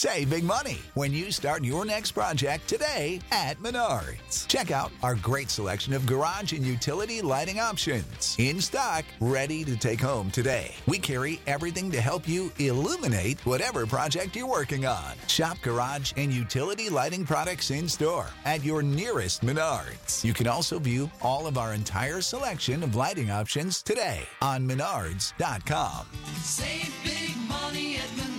Save big money when you start your next project today at Menards. Check out our great selection of garage and utility lighting options. In stock, ready to take home today. We carry everything to help you illuminate whatever project you're working on. Shop garage and utility lighting products in store at your nearest Menards. You can also view all of our entire selection of lighting options today on Menards.com. Save big money at Menards.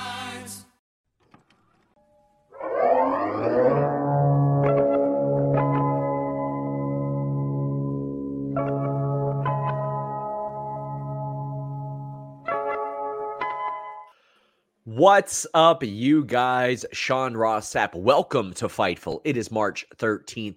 What's up, you guys? Sean Ross Sapp. Welcome to Fightful. It is March 13th,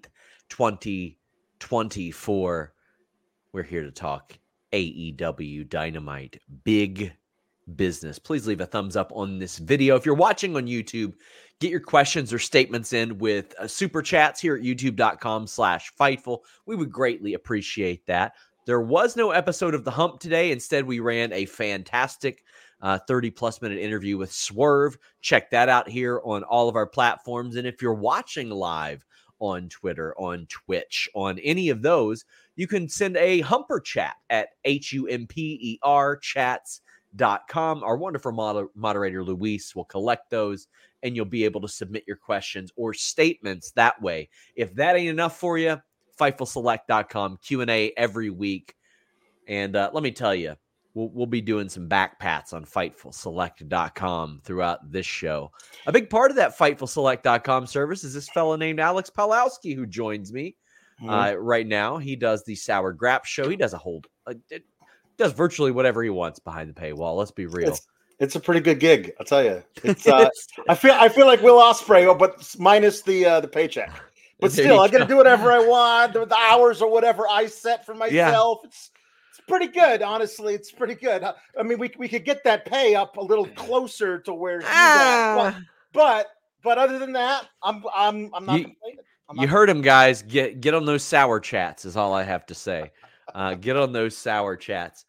2024. We're here to talk AEW Dynamite. Big business. Please leave a thumbs up on this video. If you're watching on YouTube, get your questions or statements in with super chats here at youtube.com/Fightful. We would greatly appreciate that. There was no episode of The Hump today. Instead, we ran a fantastic 30-plus minute interview with Swerve. Check that out here on all of our platforms. And if you're watching live on Twitter, on Twitch, on any of those, you can send a Humper chat at HUMPER chats.com. Our wonderful moderator, Luis, will collect those, and you'll be able to submit your questions or statements that way. If that ain't enough for you, FightfulSelect.com, Q&A every week. And let me tell you, we'll be doing some back pats on FightfulSelect.com throughout this show. A big part of that FightfulSelect.com service is this fella named Alex Palowski, who joins me right now. He does the Sour Grap show. He does does virtually whatever he wants behind the paywall. Let's be real. It's a pretty good gig, I'll tell you. It's I feel like Will Ospreay, but minus the paycheck. But still, I get to do whatever I want. The hours or whatever I set for myself. Yeah. It's pretty good, honestly. It's pretty good. I mean, we could get that pay up a little closer to where he's at. But other than that, I'm not complaining. You heard him, guys. Get on those sour chats is all I have to say. Get on those sour chats.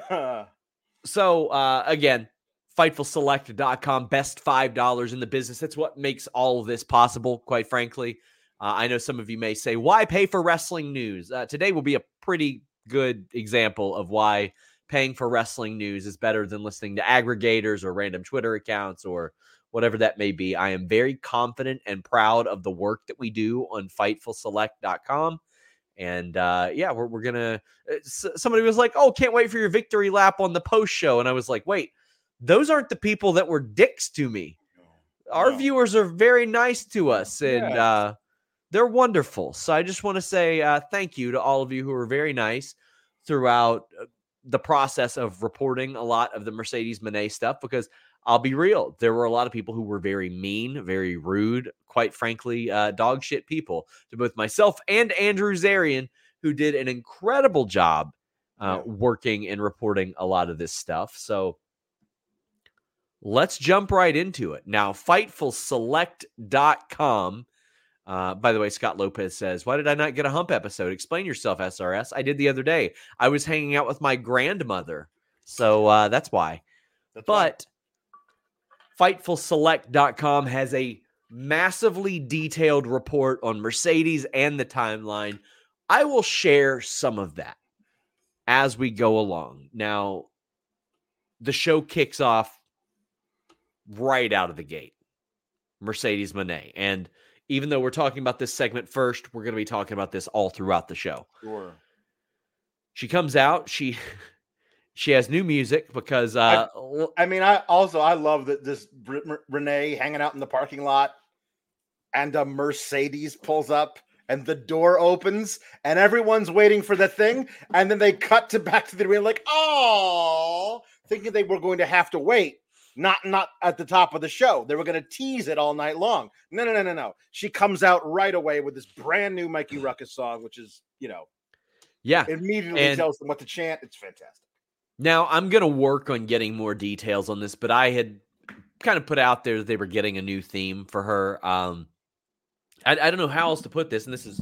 So again, FightfulSelect.com, best $5 in the business. That's what makes all of this possible, quite frankly. I know some of you may say, why pay for wrestling news? Today will be a pretty good example of why paying for wrestling news is better than listening to aggregators or random Twitter accounts or whatever that may be. I am very confident and proud of the work that we do on FightfulSelect.com. And we're going to, somebody was like, oh, can't wait for your victory lap on the post show. And I was like, wait, those aren't the people that were dicks to me. Our viewers are very nice to us, and they're wonderful. So I just want to say thank you to all of you who were very nice throughout the process of reporting a lot of the Mercedes Moné stuff, because I'll be real, there were a lot of people who were very mean, very rude, quite frankly, dog shit people to both myself and Andrew Zarian, who did an incredible job working and reporting a lot of this stuff. So let's jump right into it. Now, FightfulSelect.com. By the way, Scott Lopez says, why did I not get a Hump episode? Explain yourself, SRS. I did the other day. I was hanging out with my grandmother. So that's why. But FightfulSelect.com has a massively detailed report on Mercedes and the timeline. I will share some of that as we go along. Now, the show kicks off right out of the gate. Mercedes Moné. And even though we're talking about this segment first, we're going to be talking about this all throughout the show. Sure. She comes out. She has new music because I love that this Renee hanging out in the parking lot, and a Mercedes pulls up and the door opens and everyone's waiting for the thing, and then they cut back to the arena like, oh, thinking they were going to have to wait. Not at the top of the show. They were going to tease it all night long. No. She comes out right away with this brand new Mikey Ruckus song, which is, immediately tells them what to chant. It's fantastic. Now, I'm going to work on getting more details on this, but I had kind of put out there that they were getting a new theme for her. I don't know how else to put this, and this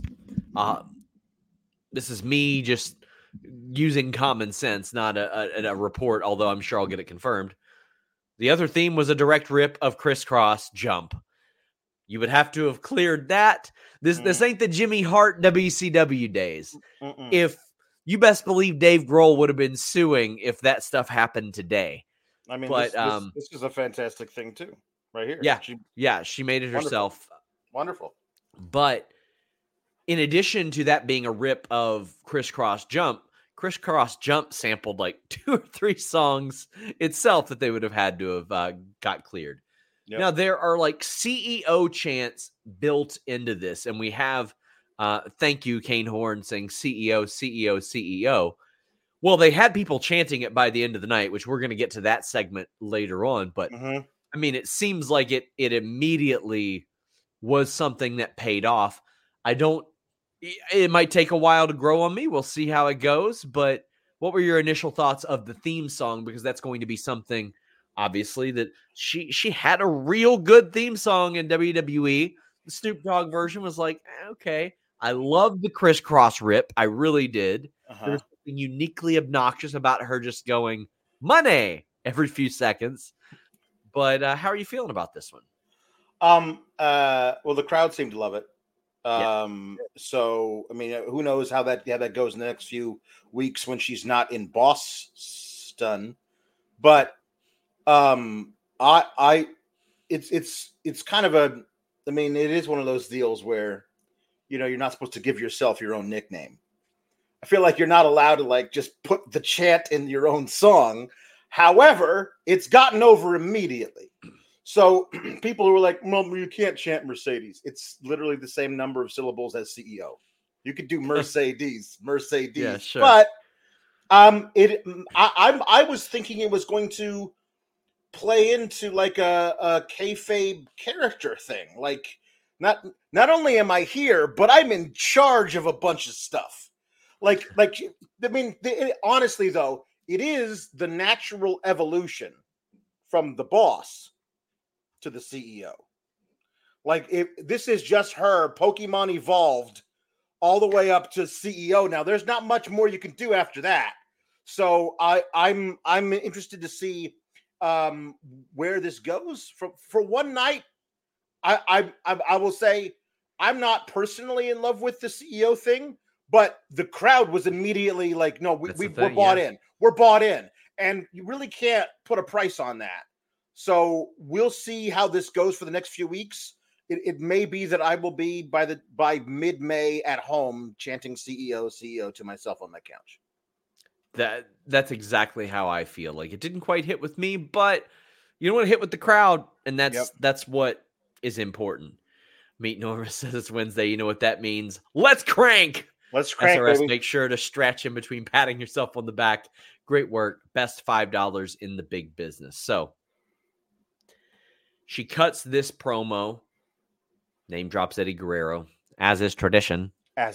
is me just using common sense, not a report, although I'm sure I'll get it confirmed. The other theme was a direct rip of Crisscross Jump. You would have to have cleared that. This ain't the Jimmy Hart WCW days. If you best believe Dave Grohl would have been suing if that stuff happened today. I mean, but this is a fantastic thing too, right here. She made it herself. Wonderful. But in addition to that being a rip of Crisscross Jump sampled like 2 or 3 songs itself that they would have had to have got cleared. Yep. Now, there are like CEO chants built into this, and we have, thank you, Kane Horn, saying CEO, CEO, CEO. Well, they had people chanting it by the end of the night, which we're going to get to that segment later on. But, I mean, it seems like it immediately was something that paid off. It might take a while to grow on me. We'll see how it goes. But what were your initial thoughts of the theme song? Because that's going to be something, obviously, that she had a real good theme song in WWE. The Snoop Dogg version was like, okay. I love the Crisscross rip. I really did. There was something uniquely obnoxious about her just going, money, every few seconds. But how are you feeling about this one? Well, the crowd seemed to love it. So I mean, who knows how that goes in the next few weeks when she's not in Boston. But it's kind of I mean, it is one of those deals where, you know, you're not supposed to give yourself your own nickname. I feel like you're not allowed to like just put the chant in your own song. However, it's gotten over immediately. So people who were like, well, you can't chant Mercedes. It's literally the same number of syllables as CEO. You could do Mercedes. Yeah, sure. But I was thinking it was going to play into like a kayfabe character thing. Like not only am I here, but I'm in charge of a bunch of stuff. Like I mean, honestly though, it is the natural evolution from the boss to the CEO. Like this is just her Pokemon evolved all the way up to CEO. Now there's not much more you can do after that. So I'm interested to see where this goes. For one night, I will say I'm not personally in love with the CEO thing, but the crowd was immediately like, no, we're bought in. We're bought in. And you really can't put a price on that. So we'll see how this goes for the next few weeks. It may be that I will be by mid-May at home chanting CEO, CEO to myself on my couch. That's exactly how I feel. Like it didn't quite hit with me, but you don't want to hit with the crowd, and that's what is important. Meet Norma says it's Wednesday. You know what that means? Let's crank. Let's crank, SRS, baby. make sure to stretch in between patting yourself on the back. Great work. Best $5 in the big business. So she cuts this promo, name drops Eddie Guerrero, as is tradition.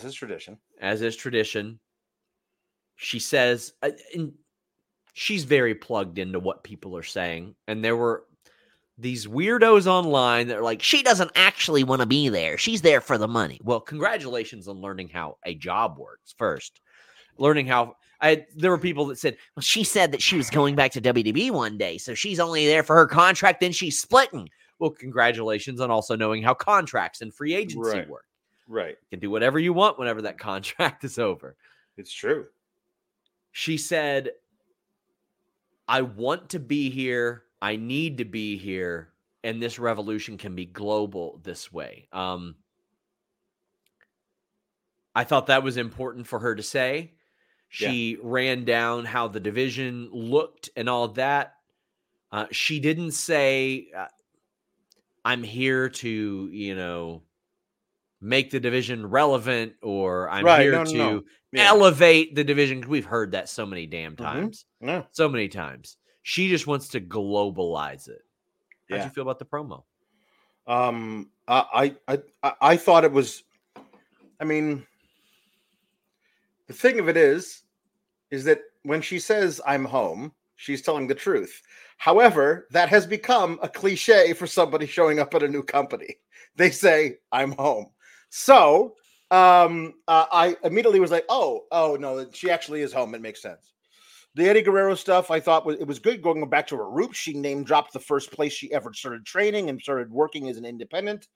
She says, and she's very plugged into what people are saying. And there were these weirdos online that are like, she doesn't actually want to be there. She's there for the money. Well, congratulations on learning how a job works first. Learning how there were people that said, well, she said that she was going back to WWE one day, so she's only there for her contract, then she's splitting. Well, congratulations on also knowing how contracts and free agency work. Right. You can do whatever you want whenever that contract is over. It's true. She said, I want to be here. I need to be here. And this revolution can be global this way. I thought that was important for her to say. She ran down how the division looked and all that. She didn't say, I'm here to, make the division relevant, or I'm here to elevate the division. We've heard that so many damn times. So many times. She just wants to globalize it. How'd you feel about the promo? I thought it was, I mean, the thing of it is that when she says I'm home, she's telling the truth. However, that has become a cliche for somebody showing up at a new company. They say I'm home. So I immediately was like, oh no, she actually is home. It makes sense. The Eddie Guerrero stuff, I thought it was good. Going back to her roots, she name dropped the first place she ever started training and started working as an independent.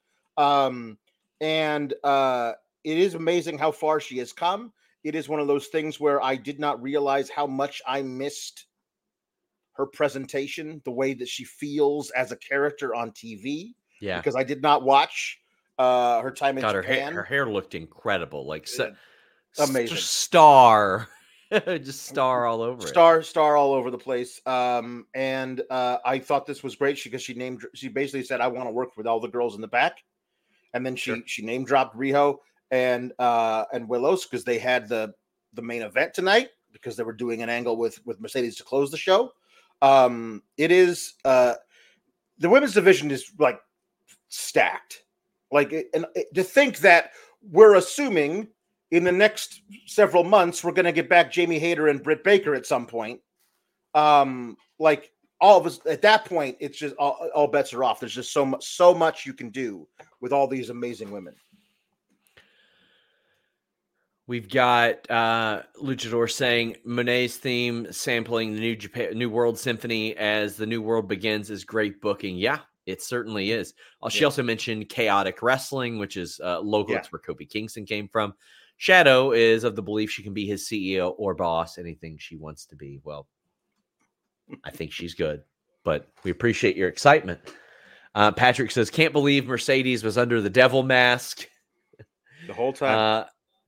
It is amazing how far she has come. It is one of those things where I did not realize how much I missed her presentation, the way that she feels as a character on TV. Yeah, because I did not watch her time in Japan. Her hair looked incredible, like amazing, star, just star all over star all over the place. I thought this was great because she basically said, "I want to work with all the girls in the back," and then she name dropped Riho and Willows because they had the main event tonight because they were doing an angle with Mercedes to close the show. It is the women's division is like stacked, to think that we're assuming in the next several months we're going to get back Jamie Hayter and Britt Baker at some point. Like all of us at that point, it's just all bets are off. There's just so much you can do with all these amazing women. We've got Luchador saying Monet's theme sampling the New World Symphony as the New World begins is great booking. Yeah, it certainly is. She also mentioned Chaotic Wrestling, which is local. It's where Kofi Kingston came from. Shadow is of the belief she can be his CEO or boss, anything she wants to be. Well, I think she's good, but we appreciate your excitement. Patrick says, can't believe Mercedes was under the devil mask the whole time.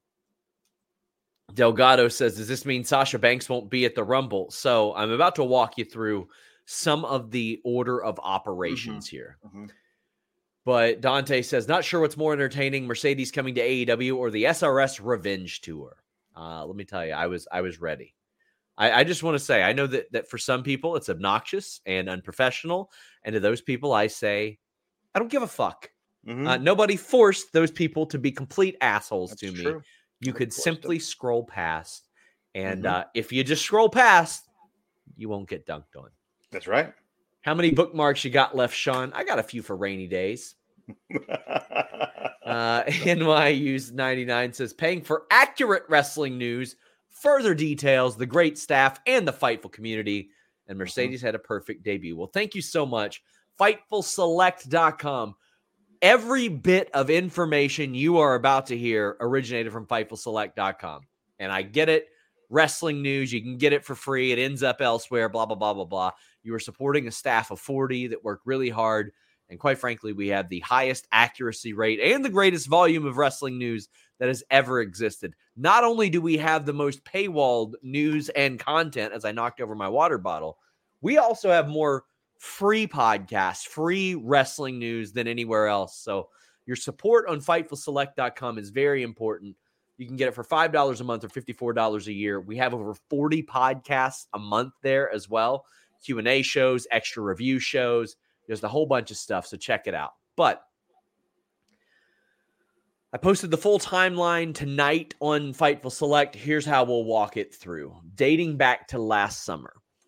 Delgado says, does this mean Sasha Banks won't be at the Rumble? So I'm about to walk you through some of the order of operations here. Mm-hmm. But Dante says, not sure what's more entertaining, Mercedes coming to AEW or the SRS Revenge Tour. Let me tell you, I was ready. I just want to say, I know that for some people it's obnoxious and unprofessional. And to those people, I say, I don't give a fuck. Mm-hmm. Nobody forced those people to be complete assholes. That's to true. Me. You could simply scroll past. And if you just scroll past, you won't get dunked on. That's right. How many bookmarks you got left, Sean? I got a few for rainy days. NYU's 99 says, paying for accurate wrestling news, further details, the great staff, and the Fightful community. And Mercedes had a perfect debut. Well, thank you so much. FightfulSelect.com. Every bit of information you are about to hear originated from FightfulSelect.com. And I get it. Wrestling news, you can get it for free. It ends up elsewhere, blah, blah, blah, blah, blah. You are supporting a staff of 40 that work really hard. And quite frankly, we have the highest accuracy rate and the greatest volume of wrestling news that has ever existed. Not only do we have the most paywalled news and content, as I knocked over my water bottle, we also have more free podcasts, free wrestling news than anywhere else. So your support on FightfulSelect.com is very important. You can get it for $5 a month or $54 a year. We have over 40 podcasts a month there as well. Q&A shows, extra review shows. There's a whole bunch of stuff, so check it out. But I posted the full timeline tonight on Fightful Select. Here's how we'll walk it through. Dating back to last summer,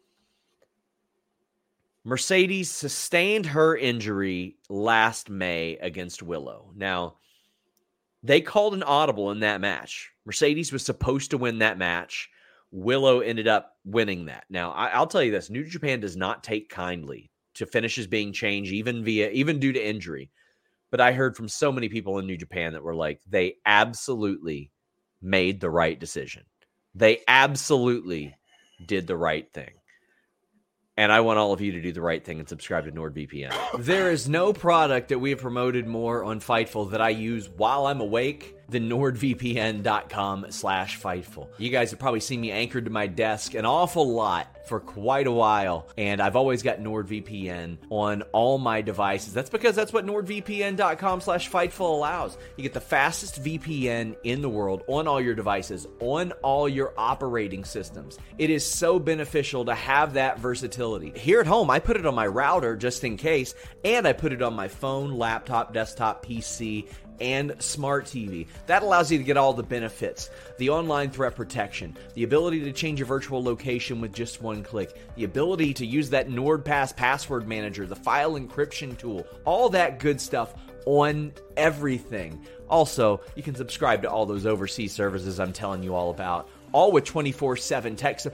Mercedes sustained her injury last May against Willow. Now, they called an audible in that match. Mercedes was supposed to win that match. Willow ended up winning that. Now, I'll tell you this. New Japan does not take kindly to finishes being changed, even due to injury. But I heard from so many people in New Japan that were like, they absolutely made the right decision. They absolutely did the right thing. And I want all of you to do the right thing and subscribe to NordVPN. There is no product that we have promoted more on Fightful that I use while I'm awake than NordVPN.com/Fightful. You guys have probably seen me anchored to my desk an awful lot for quite a while, and I've always got NordVPN on all my devices. That's because that's what NordVPN.com/Fightful allows. You get the fastest VPN in the world on all your devices, on all your operating systems. It is so beneficial to have that versatility. Here at home, I put it on my router just in case, and I put it on my phone, laptop, desktop, PC, and smart TV. That allows you to get all the benefits. The online threat protection, the ability to change your virtual location with just one click, the ability to use that NordPass password manager, the file encryption tool, all that good stuff on everything. Also, you can subscribe to all those overseas services I'm telling you all about, all with 24/7 tech support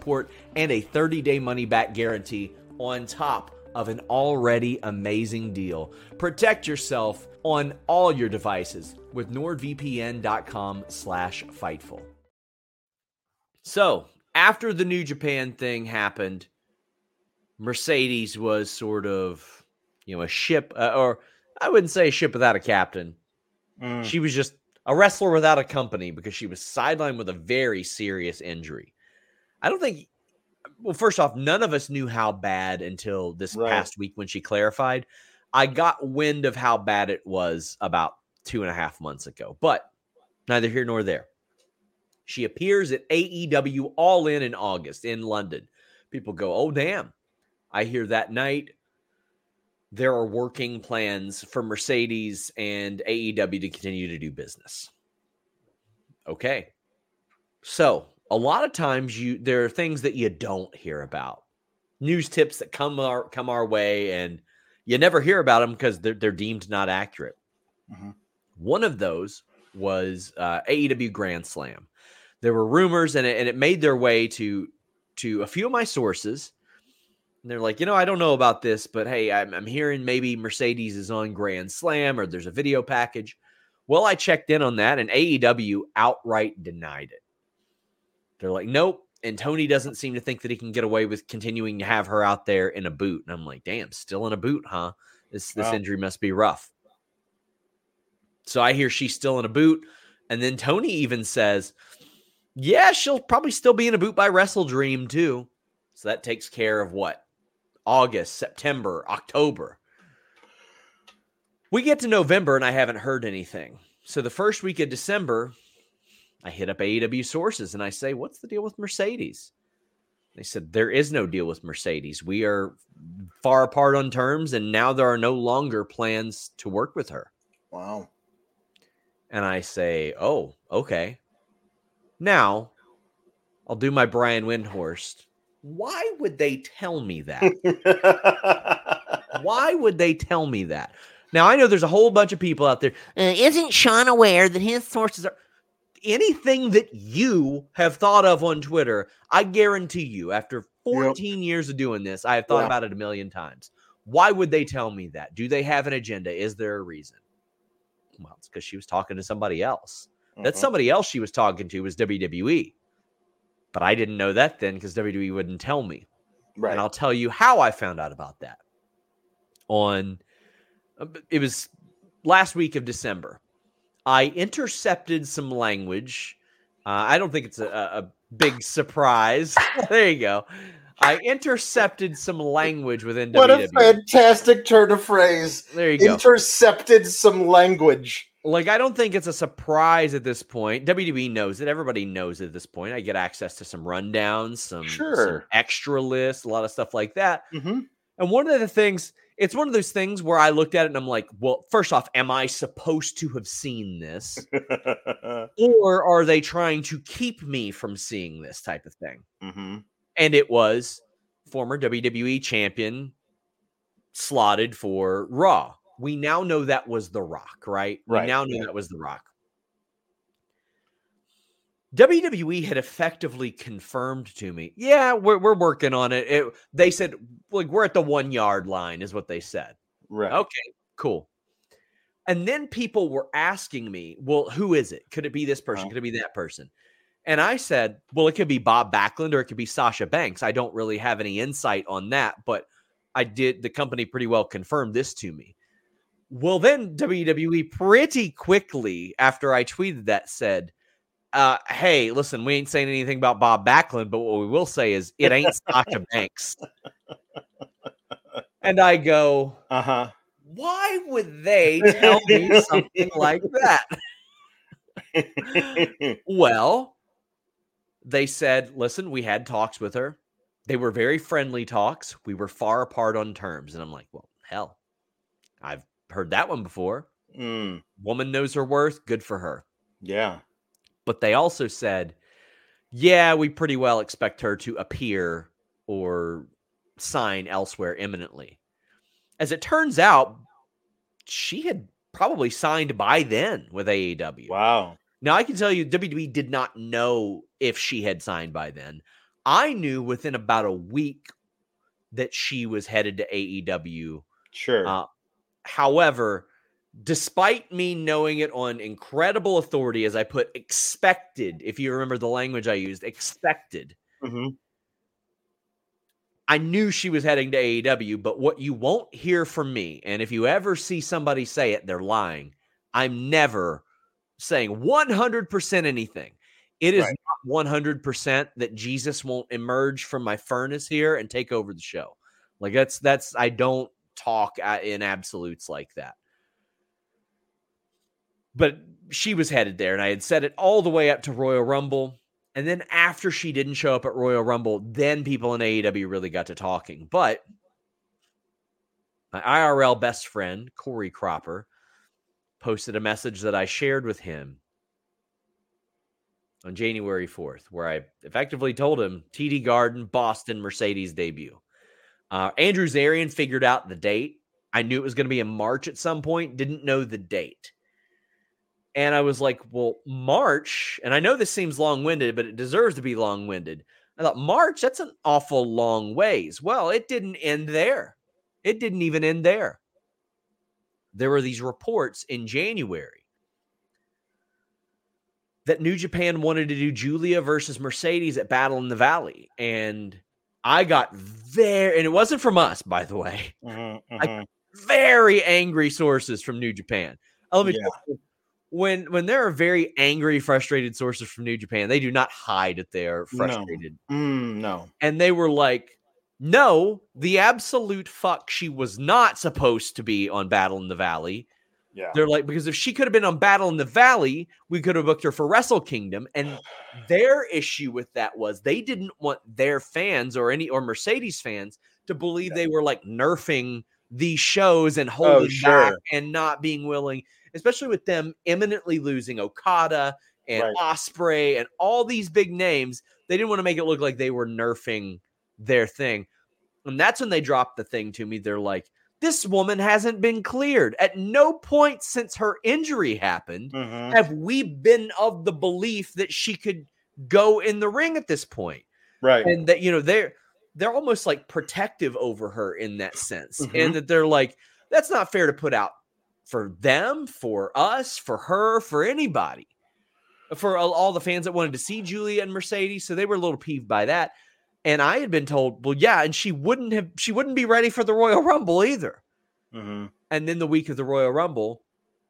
and a 30-day money-back guarantee on top of an already amazing deal. Protect yourself on all your devices with NordVPN.com/Fightful. So, after the New Japan thing happened, Mercedes was sort of, a ship, or I wouldn't say a ship without a captain. She was just a wrestler without a company because she was sidelined with a very serious injury. I don't think, well, first off, none of us knew how bad until this past week when she clarified. I got wind of how bad it was about 2.5 months ago, but neither here nor there. She appears at AEW All In August in London. People go, oh, damn. I hear that night there are working plans for Mercedes and AEW to continue to do business. Okay. So a lot of times there are things that you don't hear about. News tips that come our way, and you never hear about them because they're deemed not accurate. Mm-hmm. One of those was AEW Grand Slam. There were rumors, and it made their way to a few of my sources. And they're like, I don't know about this, but hey, I'm hearing maybe Mercedes is on Grand Slam or there's a video package. Well, I checked in on that, and AEW outright denied it. They're like, nope. And Tony doesn't seem to think that he can get away with continuing to have her out there in a boot. And I'm like, damn, still in a boot, huh? This injury must be rough. So I hear she's still in a boot. And then Tony even says, yeah, she'll probably still be in a boot by Wrestle Dream too. So that takes care of what? August, September, October. We get to November and I haven't heard anything. So the first week of December, I hit up AEW sources and I say, what's the deal with Mercedes? They said, there is no deal with Mercedes. We are far apart on terms, and now there are no longer plans to work with her. Wow. And I say, oh, okay. Now, I'll do my Brian Windhorst. Why would they tell me that? Why would they tell me that? Now, I know there's a whole bunch of people out there. Isn't Sean aware that his sources are... Anything that you have thought of on Twitter, I guarantee you, after 14 years of doing this, I have thought about it a million times. Why would they tell me that? Do they have an agenda? Is there a reason? Well, it's because she was talking to somebody else. That somebody else she was talking to was WWE. But I didn't know that then because WWE wouldn't tell me. Right. And I'll tell you how I found out about that. It was last week of December. I intercepted some language. I don't think it's a big surprise. There you go. I intercepted some language within WWE. What a fantastic turn of phrase. There you go. Intercepted some language. Like, I don't think it's a surprise at this point. WWE knows it. Everybody knows it at this point. I get access to some rundowns, some extra lists, a lot of stuff like that. Mm-hmm. And one of the things, it's one of those things where I looked at it and I'm like, well, first off, am I supposed to have seen this? Or are they trying to keep me from seeing this type of thing? Mm-hmm. And it was former WWE champion slotted for Raw. We now know that was The Rock, right? We now know that was The Rock. WWE had effectively confirmed to me, yeah, we're working on it. They said, like, we're at the 1 yard line is what they said. Right. Okay, cool. And then people were asking me, well, who is it? Could it be this person? Could it be that person? And I said, well, it could be Bob Backlund or it could be Sasha Banks. I don't really have any insight on that, but the company pretty well confirmed this to me. Well, then WWE pretty quickly after I tweeted that said, hey, listen, we ain't saying anything about Bob Backlund, but what we will say is it ain't Sasha Banks. And I go, why would they tell me something like that? Well, they said, listen, we had talks with her. They were very friendly talks. We were far apart on terms. And I'm like, well, hell, I've heard that one before. Woman knows her worth. Good for her. Yeah. But they also said, yeah, we pretty well expect her to appear or sign elsewhere imminently. As it turns out, she had probably signed by then with AEW. Wow. Now, I can tell you WWE did not know if she had signed by then. I knew within about a week that she was headed to AEW. Sure. However, despite me knowing it on incredible authority, as I put expected, if you remember the language I used, expected, I knew she was heading to AEW, but what you won't hear from me, and if you ever see somebody say it, they're lying. I'm never saying 100% anything. It is not 100% that Jesus won't emerge from my furnace here and take over the show. Like that's I don't talk in absolutes like that. But she was headed there, and I had said it all the way up to Royal Rumble. And then after she didn't show up at Royal Rumble, then people in AEW really got to talking. But my IRL best friend, Corey Cropper, posted a message that I shared with him on January 4th, where I effectively told him TD Garden, Boston, Mercedes debut. Andrew Zarian figured out the date. I knew it was going to be in March at some point, didn't know the date. And I was like, well, March, and I know this seems long-winded, but it deserves to be long-winded. I thought, March, that's an awful long ways. Well, it didn't end there. It didn't even end there. There were these reports in January that New Japan wanted to do Julia versus Mercedes at Battle in the Valley. And I got there, and it wasn't from us, by the way. Very angry sources from New Japan. Let me tell you, when there are very angry, frustrated sources from New Japan, they do not hide that they are frustrated. No. And they were like, no, the absolute fuck, she was not supposed to be on Battle in the Valley. Yeah. They're like, because if she could have been on Battle in the Valley, we could have booked her for Wrestle Kingdom. And their issue with that was they didn't want their fans or Mercedes fans to believe they were like nerfing these shows and holding back and not being willing, especially with them imminently losing Okada and Ospreay and all these big names. They didn't want to make it look like they were nerfing their thing. And that's when they dropped the thing to me. They're like, this woman hasn't been cleared. At no point since her injury happened have we been of the belief that she could go in the ring at this point. Right. And that, you know, they're almost like protective over her in that sense. And that they're like, that's not fair to put out for them, for us, for her, for anybody, for all the fans that wanted to see Julia and Mercedes. So they were a little peeved by that. And I had been told, well, yeah, and she wouldn't be ready for the Royal Rumble either. And then the week of the Royal Rumble,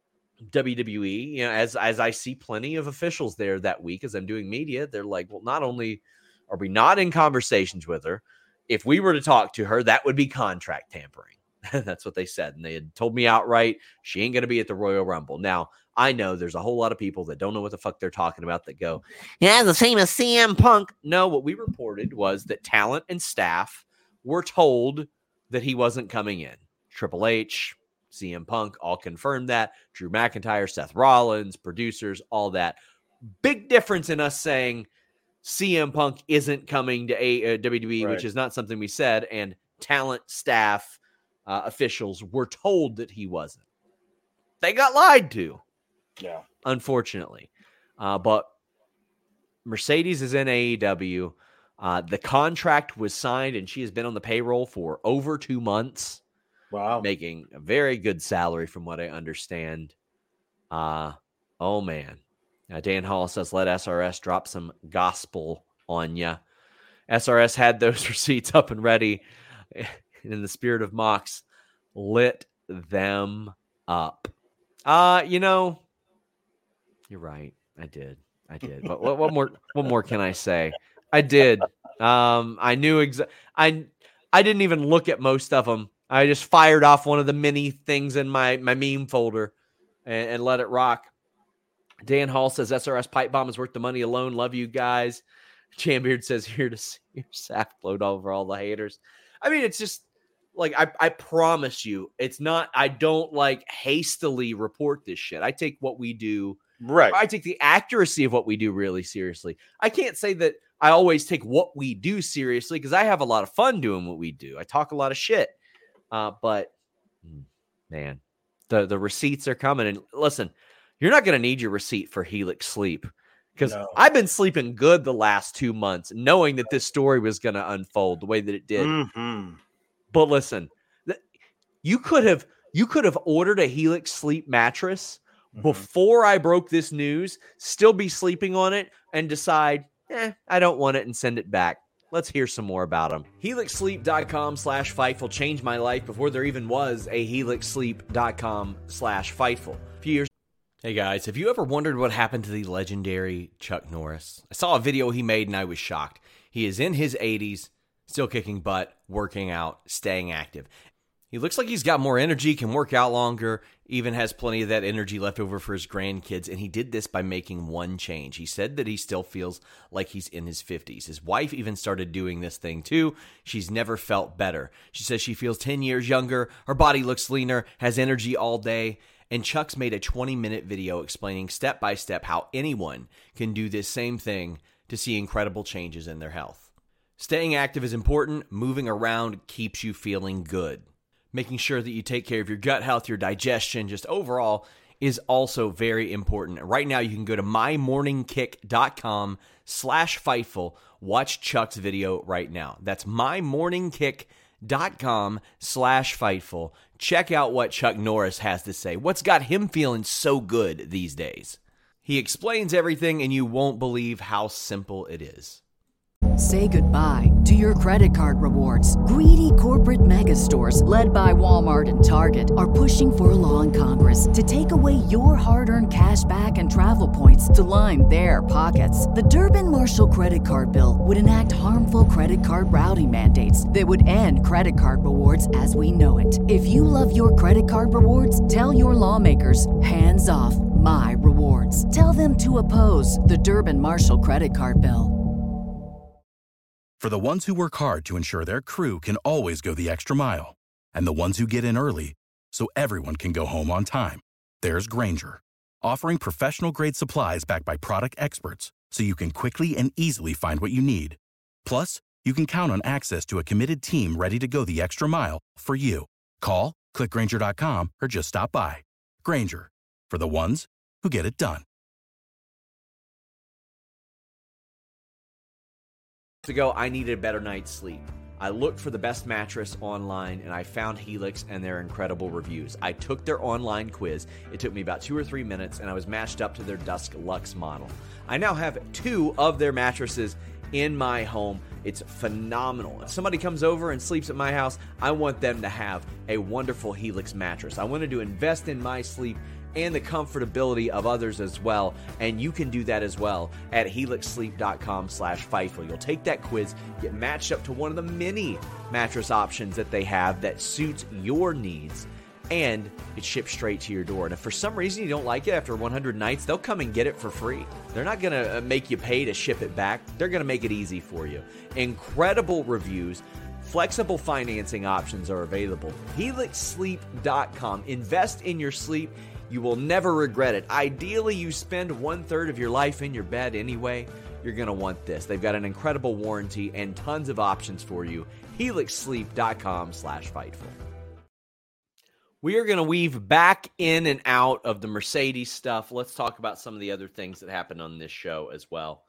WWE, you know, as I see plenty of officials there that week as I'm doing media, they're like, well, not only are we not in conversations with her, if we were to talk to her, that would be contract tampering. That's what they said. And they had told me outright, she ain't going to be at the Royal Rumble. Now, I know there's a whole lot of people that don't know what the fuck they're talking about that go, yeah, the same as CM Punk. No, what we reported was that talent and staff were told that he wasn't coming in. Triple H, CM Punk all confirmed that. Drew McIntyre, Seth Rollins, producers, all that. Big difference in us saying CM Punk isn't coming to WWE, which is not something we said, and talent, staff, officials were told that he wasn't. They got lied to. Yeah. Unfortunately. But Mercedes is in AEW. The contract was signed, and she has been on the payroll for over 2 months. Wow. Making a very good salary from what I understand. Oh, man. Dan Hall says, let SRS drop some gospel on ya. SRS had those receipts up and ready. In the spirit of Mox, lit them up. You know, you're right. I did. But what more can I say? I did. I knew I didn't even look at most of them. I just fired off one of the many things in my meme folder and let it rock. Dan Hall says SRS pipe bomb is worth the money alone. Love you guys. Chambeard says here to see your sack float over all the haters. I mean, it's just like, I promise you, it's not, I don't like hastily report this shit. I take what we do. Right. I take the accuracy of what we do really seriously. I can't say that I always take what we do seriously because I have a lot of fun doing what we do. I talk a lot of shit. But man, the receipts are coming. And listen, you're not going to need your receipt for Helix Sleep because No. I've been sleeping good the last 2 months, knowing that this story was going to unfold the way that it did. Mhm. But listen, you could have ordered a Helix Sleep mattress Mhm. before I broke this news, still be sleeping on it, and decide, I don't want it, and send it back. Let's hear some more about them. HelixSleep.com/Fightful changed my life before there even was a HelixSleep.com/Fightful. A few years. Hey guys, have you ever wondered what happened to the legendary Chuck Norris? I saw a video he made and I was shocked. He is in his 80s, still kicking butt, working out, staying active. He looks like he's got more energy, can work out longer, even has plenty of that energy left over for his grandkids, and he did this by making one change. He said that he still feels like he's in his 50s. His wife even started doing this thing too. She's never felt better. She says she feels 10 years younger, her body looks leaner, has energy all day, and Chuck's made a 20-minute video explaining step by step how anyone can do this same thing to see incredible changes in their health. Staying active is important. Moving around keeps you feeling good. Making sure that you take care of your gut health, your digestion, just overall is also very important. Right now, you can go to mymorningkick.com/Fightful. Watch Chuck's video right now. That's mymorningkick.com/Fightful. Check out what Chuck Norris has to say. What's got him feeling so good these days? He explains everything, and you won't believe how simple it is. Say goodbye to your credit card rewards. Greedy corporate mega stores, led by Walmart and Target, are pushing for a law in Congress to take away your hard-earned cash back and travel points to line their pockets. The Durbin-Marshall credit card bill would enact harmful credit card routing mandates that would end credit card rewards as we know it. If you love your credit card rewards, tell your lawmakers, hands off my rewards. Tell them to oppose the Durbin-Marshall credit card bill. For the ones who work hard to ensure their crew can always go the extra mile, and the ones who get in early so everyone can go home on time, there's Grainger, offering professional-grade supplies backed by product experts so you can quickly and easily find what you need. Plus, you can count on access to a committed team ready to go the extra mile for you. Call, click Grainger.com, or just stop by. Grainger, for the ones who get it done. Ago, I needed a better night's sleep. I looked for the best mattress online and I found Helix and their incredible reviews. I took their online quiz. It took me about 2 or 3 minutes and I was matched up to their Dusk Luxe model. I now have 2 of their mattresses in my home. It's phenomenal. If somebody comes over and sleeps at my house, I want them to have a wonderful Helix mattress. I wanted to invest in my sleep and the comfortability of others as well. And you can do that as well at helixsleep.com/Fightful. You'll take that quiz, get matched up to one of the many mattress options that they have that suits your needs, and it ships straight to your door. And if for some reason you don't like it after 100 nights, they'll come and get it for free. They're not going to make you pay to ship it back. They're going to make it easy for you. Incredible reviews. Flexible financing options are available. helixsleep.com. Invest in your sleep. You will never regret it. Ideally, you spend 1/3 of your life in your bed anyway. You're going to want this. They've got an incredible warranty and tons of options for you. helixsleep.com/Fightful. We are going to weave back in and out of the Mercedes stuff. Let's talk about some of the other things that happened on this show as well.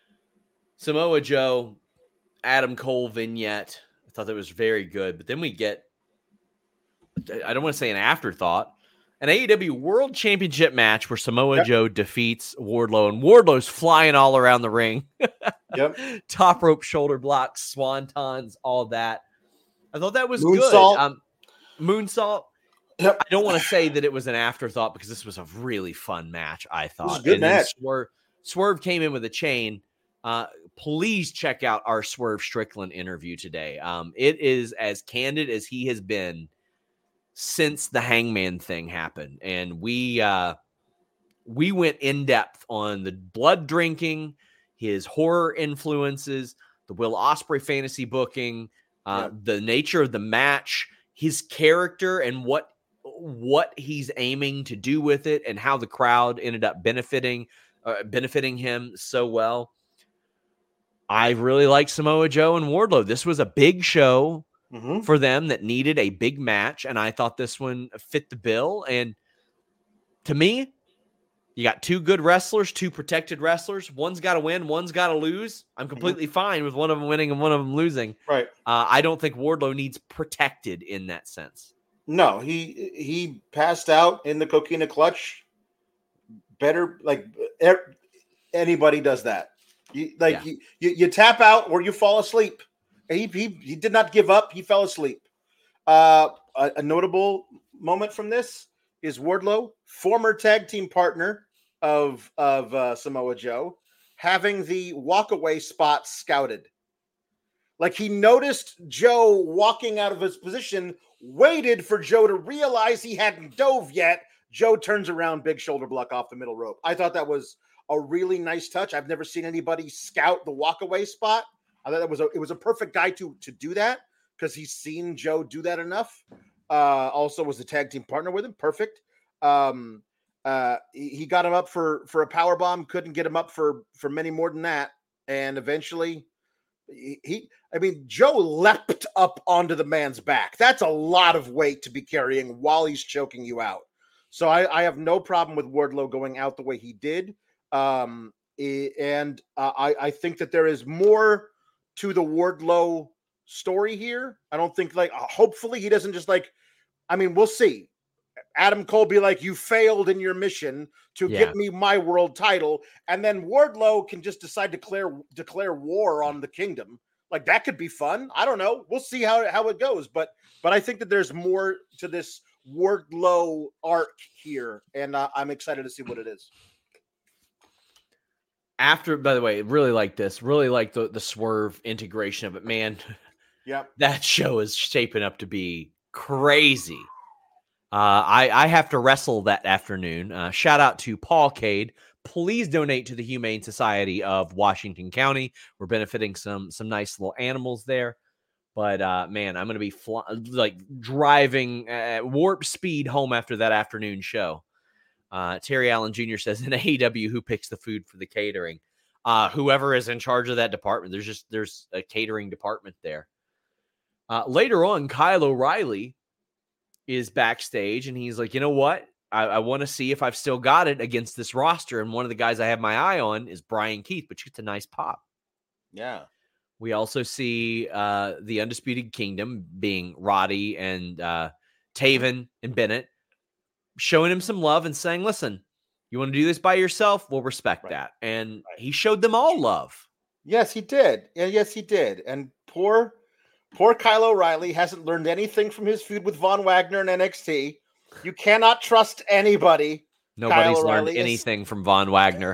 Samoa Joe, Adam Cole vignette. I thought that was very good. But then we get, I don't want to say an afterthought, an AEW World Championship match where Samoa Joe defeats Wardlow, and Wardlow's flying all around the ring. Top rope shoulder blocks, swantons, all that. I thought that was Moonsault. good. Moonsault. I don't want to say that it was an afterthought because this was a really fun match, I thought. It was a good match. Swerve came in with a chain. Please check out our Swerve Strickland interview today. It is as candid as he has been since the Hangman thing happened. And we went in depth on the blood drinking, his horror influences, the Will Ospreay fantasy booking, the nature of the match, his character and what he's aiming to do with it, and how the crowd ended up benefiting him so well. I really like Samoa Joe and Wardlow. This was a big show for them that needed a big match, and I thought this one fit the bill. And to me, You got two good wrestlers, two protected wrestlers. One's got to win, one's got to lose. I'm completely fine with one of them winning and one of them losing. Right. I don't think Wardlow needs protected in that sense. No, he passed out in the Coquina Clutch. Better, like anybody does that. You tap out or you fall asleep. He did not give up. He fell asleep. A notable moment from this is Wardlow, former tag team partner of Samoa Joe, having the walkaway spot scouted. Like he noticed Joe walking out of his position, waited for Joe to realize he hadn't dove yet. Joe turns around, big shoulder block off the middle rope. I thought that was a really nice touch. I've never seen anybody scout the walkaway spot. I thought it was a perfect guy to do that because he's seen Joe do that enough. Also was a tag team partner with him. Perfect. He got him up for a power bomb. Couldn't get him up for many more than that. And eventually Joe leapt up onto the man's back. That's a lot of weight to be carrying while he's choking you out. So I have no problem with Wardlow going out the way he did. I think that there is more to the Wardlow story here. I don't think hopefully he doesn't just we'll see. Adam Cole be like, you failed in your mission to get me my world title. And then Wardlow can just decide to declare war on the kingdom. Like that could be fun. I don't know. We'll see how it goes. But I think that there's more to this Wardlow arc here. And I'm excited to see what it is. After, by the way, really like this. Really like the Swerve integration of it. Man, that show is shaping up to be crazy. I have to wrestle that afternoon. Shout out to Paul Cade. Please donate to the Humane Society of Washington County. We're benefiting some nice little animals there. But man, I'm going to be driving at warp speed home after that afternoon show. Terry Allen Jr. says in AEW, who picks the food for the catering? Whoever is in charge of that department. There's a catering department there. Later on, Kyle O'Reilly is backstage and he's like, you know what? I want to see if I've still got it against this roster. And one of the guys I have my eye on is Brian Keith, but it's a nice pop. Yeah. We also see the Undisputed Kingdom being Roddy and Taven and Bennett showing him some love and saying, listen, you want to do this by yourself? We'll respect that. And he showed them all love. Yes, he did. Yes, he did. And poor Kyle O'Reilly hasn't learned anything from his feud with Von Wagner in NXT. You cannot trust anybody. Nobody's learned anything from Von Wagner.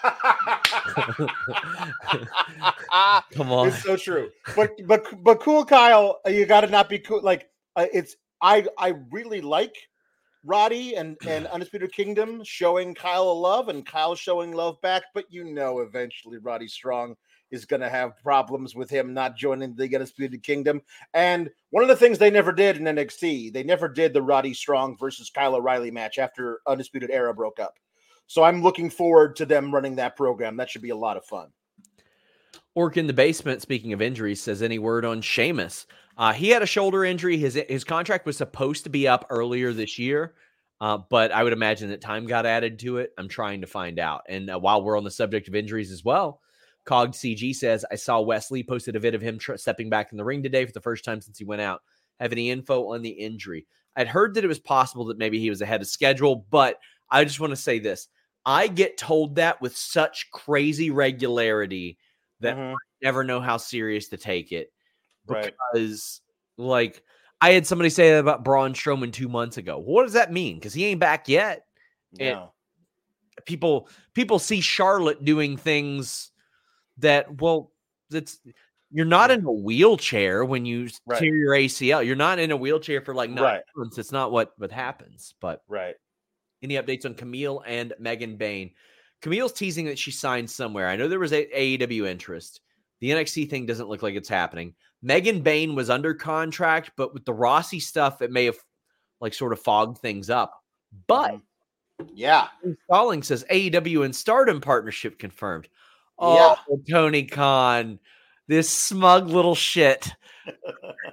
Come on. It's so true. But cool Kyle, you got to not be cool. Like I really like Roddy and Undisputed Kingdom showing Kyle love and Kyle showing love back, but eventually Roddy Strong is going to have problems with him not joining the Undisputed Kingdom. And one of the things they never did in NXT, they never did the Roddy Strong versus Kyle O'Reilly match after Undisputed Era broke up. So I'm looking forward to them running that program. That should be a lot of fun. Orc in the basement, speaking of injuries, says any word on Sheamus? He had a shoulder injury. His contract was supposed to be up earlier this year, but I would imagine that time got added to it. I'm trying to find out. And while we're on the subject of injuries as well, Cog CG says, I saw Wesley posted a vid of him stepping back in the ring today for the first time since he went out. Have any info on the injury? I'd heard that it was possible that maybe he was ahead of schedule, but I just want to say this. I get told that with such crazy regularity that I never know how serious to take it. Because, I had somebody say that about Braun Strowman 2 months ago. What does that mean? Because he ain't back yet. No. People see Charlotte doing things that, you're not in a wheelchair when you tear your ACL. You're not in a wheelchair for 9 months. It's not what happens. But any updates on Camille and Megan Bayne? Camille's teasing that she signed somewhere. I know there was AEW interest. The NXT thing doesn't look like it's happening. Megan Bayne was under contract, but with the Rossi stuff, it may have sort of fogged things up. But Stalling says AEW and Stardom partnership confirmed. Oh, Tony Khan, this smug little shit.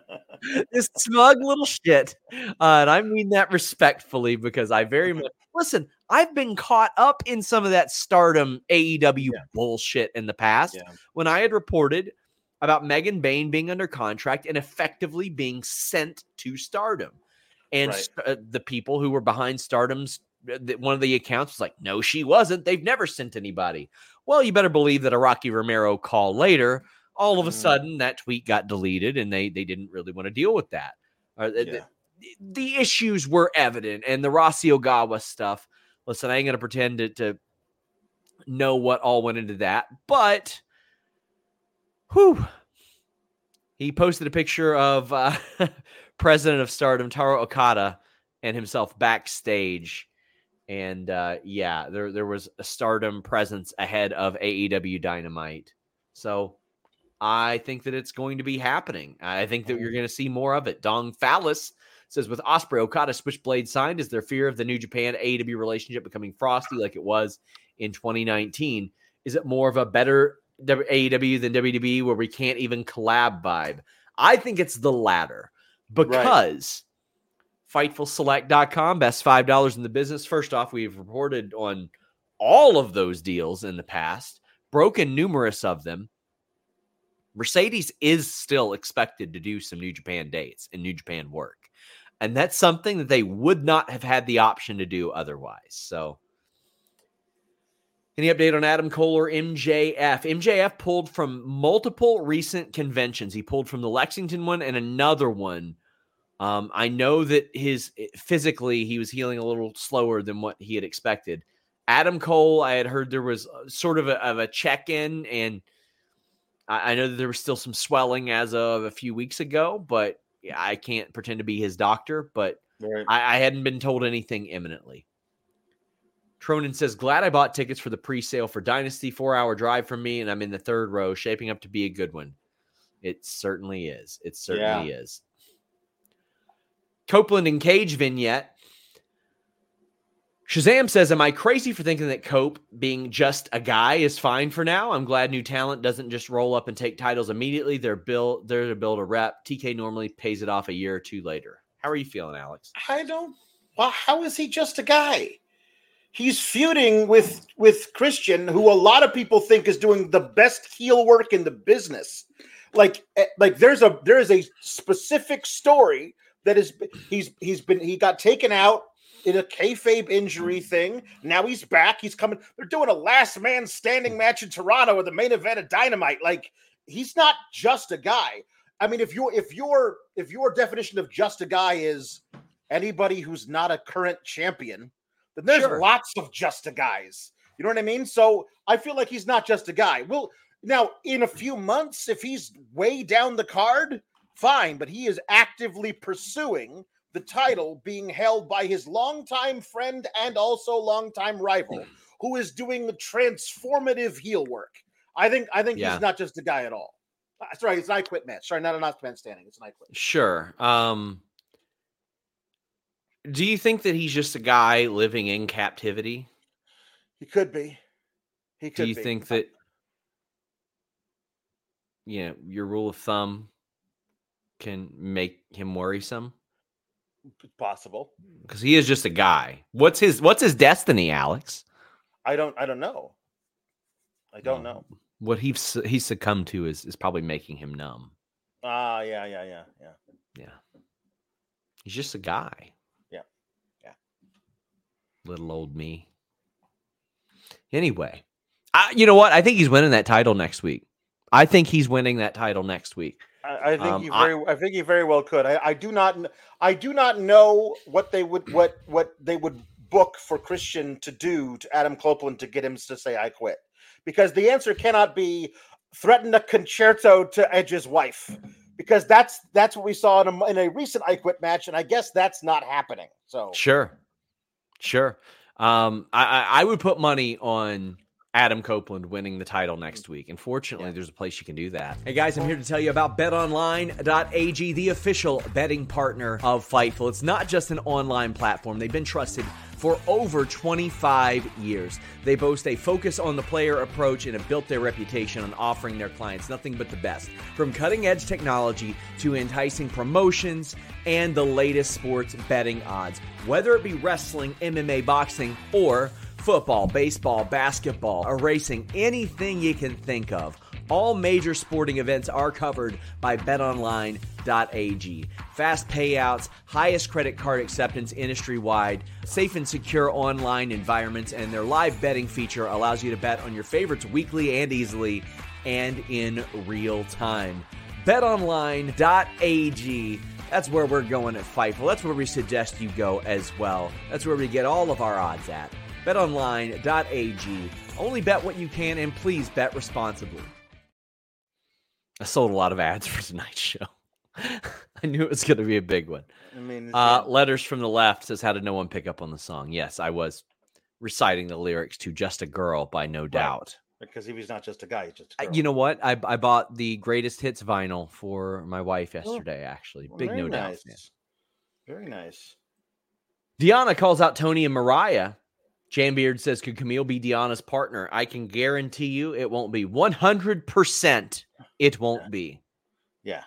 This smug little shit. And I mean that respectfully because I very much listen. I've been caught up in some of that Stardom AEW bullshit in the past when I had reported about Megan Bayne being under contract and effectively being sent to Stardom. And the people who were behind Stardom's, one of the accounts was like, no, she wasn't. They've never sent anybody. Well, you better believe that a Rocky Romero call later, all of a sudden that tweet got deleted and they didn't really want to deal with that. The issues were evident, and the Rossi Ogawa stuff. Listen, I ain't going to pretend to know what all went into that, but he posted a picture of president of Stardom, Taro Okada, and himself backstage. And there was a Stardom presence ahead of AEW Dynamite. So I think that it's going to be happening. I think that you're going to see more of it. Dong Phallus says, with Ospreay, Okada, Switchblade signed, is there fear of the New Japan AEW relationship becoming frosty like it was in 2019? Is it more of a better AEW than WWE where we can't even collab vibe? I think it's the latter because FightfulSelect.com, best $5 in the business. First off, we've reported on all of those deals in the past, broken numerous of them. Mercedes is still expected to do some New Japan dates and New Japan work. And that's something that they would not have had the option to do otherwise. So, any update on Adam Cole or MJF? MJF pulled from multiple recent conventions. He pulled from the Lexington one and another one. I know that physically he was healing a little slower than what he had expected. Adam Cole, I had heard there was sort of a check-in, and I know that there was still some swelling as of a few weeks ago, but I can't pretend to be his doctor, but I hadn't been told anything imminently. Tronin says, glad I bought tickets for the pre-sale for Dynasty, 4-hour drive from me, and I'm in the third row, shaping up to be a good one. It certainly is. It certainly is. Copeland and Cage vignette. Shazam says, am I crazy for thinking that Cope being just a guy is fine for now? I'm glad new talent doesn't just roll up and take titles immediately. They're to build a rep. TK normally pays it off a year or two later. How are you feeling, Alex? Well, how is he just a guy? He's feuding with Christian, who a lot of people think is doing the best heel work in the business. Like there is a specific story that he got taken out in a kayfabe injury thing. Now he's back. He's coming. They're doing a last man standing match in Toronto with the main event of Dynamite. Like, he's not just a guy. I mean, if your definition of just a guy is anybody who's not a current champion, then there's lots of just a guys. You know what I mean? So I feel like he's not just a guy. Well, now in a few months, if he's way down the card, fine, but he is actively pursuing the title being held by his longtime friend and also longtime rival, who is doing the transformative heel work. I think he's not just a guy at all. Sorry, it's an I Quit match. Sorry, not a last man standing. It's an I Quit. Sure. Do you think that he's just a guy living in captivity? He could be. Do you think that your rule of thumb can make him worrisome? Possible, because he is just a guy. What's his destiny, Alex? I don't know. I don't know. What he's succumbed to is probably making him numb. Yeah. He's just a guy. Yeah. Little old me. Anyway, you know what? I think he's winning that title next week. I think he very well could. I do not know what they would book for Christian to do to Adam Copeland to get him to say I quit, because the answer cannot be threaten a concerto to Edge's wife, because that's what we saw in a recent I Quit match, and I guess that's not happening. So sure. I would put money on Adam Copeland winning the title next week. Unfortunately, there's a place you can do that. Hey guys, I'm here to tell you about BetOnline.ag, the official betting partner of Fightful. It's not just an online platform. They've been trusted for over 25 years. They boast a focus on the player approach and have built their reputation on offering their clients nothing but the best. From cutting-edge technology to enticing promotions and the latest sports betting odds. Whether it be wrestling, MMA, boxing, or football, baseball, basketball, or racing, anything you can think of. All major sporting events are covered by betonline.ag. Fast payouts, highest credit card acceptance industry-wide, safe and secure online environments, and their live betting feature allows you to bet on your favorites weekly and easily and in real time. betonline.ag. That's where we're going at Fightful. That's where we suggest you go as well. That's where we get all of our odds at. betonline.ag. Only bet what you can, and please bet responsibly. I sold a lot of ads for tonight's show. I knew it was going to be a big one. I mean, Letters from the Left says, how did no one pick up on the song? Yes, I was reciting the lyrics to Just a Girl by No Doubt. because he was not just a guy, he's just a girl. You know what? I bought the Greatest Hits vinyl for my wife yesterday, actually. Well, Big very No Doubt nice. fan. Very nice. Deanna calls out Tony and Mariah. Jambeard says, could Camille be Deanna's partner? I can guarantee you it won't be. 100% it won't be. Yeah.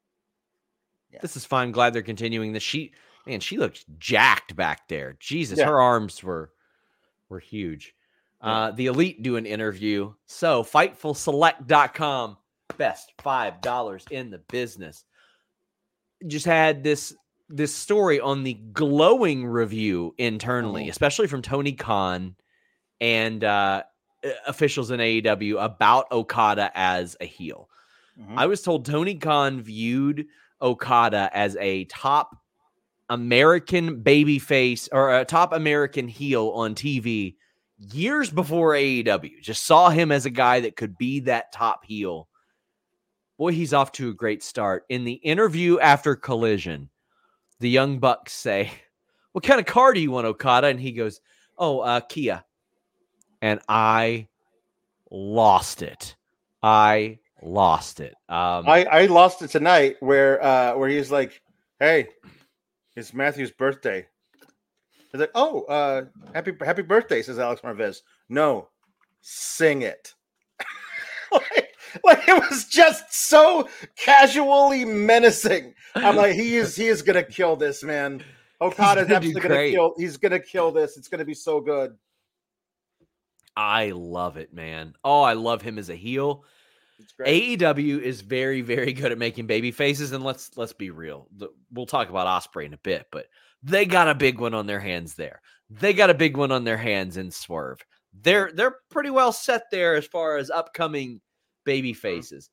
This is fine. Glad they're continuing this. She looks jacked back there. Jesus, Yeah. her arms were huge. The Elite do an interview. So, FightfulSelect.com, best $5 in the business. Just had this story on the glowing review internally, especially from Tony Khan and officials in AEW about Okada as a heel. I was told Tony Khan viewed Okada as a top American babyface or a top American heel on TV years before AEW. Just saw him as a guy that could be that top heel. Boy, he's off to a great start. In the interview after Collision, the Young Bucks say, what kind of car do you want, Okada? And he goes, Kia. And I lost it. I lost it. I lost it tonight where he's like, hey, it's Matthew's birthday. He's like, happy birthday, says Alex Marvez. No, sing it. like it was just so casually menacing. I'm like, he is gonna kill this, man. Okada's absolutely gonna kill. He's gonna kill this. It's gonna be so good. I love it, man. Oh, I love him as a heel. AEW is very, very good at making baby faces, and let's be real. We'll talk about Ospreay in a bit, but they got a big one on their hands there. They got a big one on their hands in Swerve. They're pretty well set there as far as upcoming baby faces.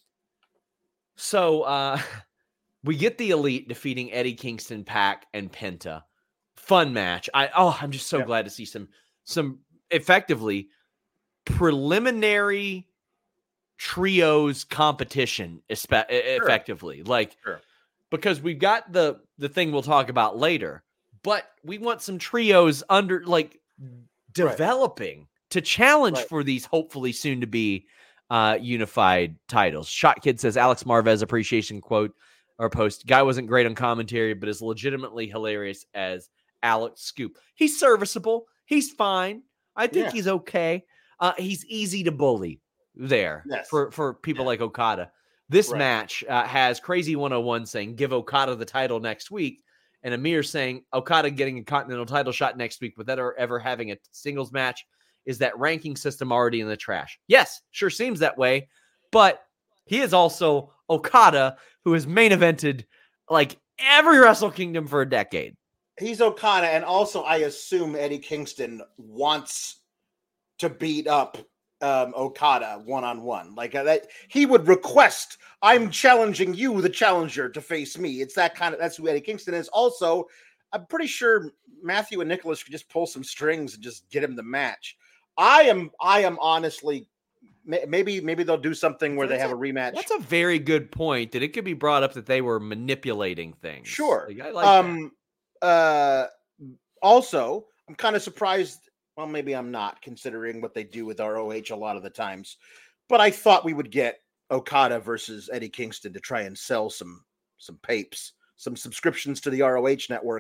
So we get the Elite defeating Eddie Kingston, Pac, and Penta. Fun match. I'm just so glad to see some effectively preliminary trios competition effectively. Because we've got the thing we'll talk about later, but we want some trios developing to challenge for these hopefully soon to be unified titles. Shot Kid says Alex Marvez appreciation quote or post. Guy wasn't great on commentary, but is legitimately hilarious as Alex Scoop. He's serviceable. He's fine. I think he's okay. He's easy to bully there for people like Okada. This match has Crazy 101 saying, give Okada the title next week. And Amir saying, Okada getting a Continental title shot next week without ever having a singles match. Is that ranking system already in the trash? Yes, sure seems that way. But he is also Okada, who has main evented like every Wrestle Kingdom for a decade. He's Okada, and also I assume Eddie Kingston wants to beat up Okada one-on-one. Like that, he would request, I'm challenging you, the challenger, to face me. It's that's who Eddie Kingston is. Also, I'm pretty sure Matthew and Nicholas could just pull some strings and just get him the match. I am honestly, maybe they'll do something where they have a rematch. That's a very good point, that it could be brought up that they were manipulating things. Sure. Like, I like that. Also, I'm kind of surprised. Well, maybe I'm not, considering what they do with ROH a lot of the times. But I thought we would get Okada versus Eddie Kingston to try and sell some papes, some subscriptions to the ROH network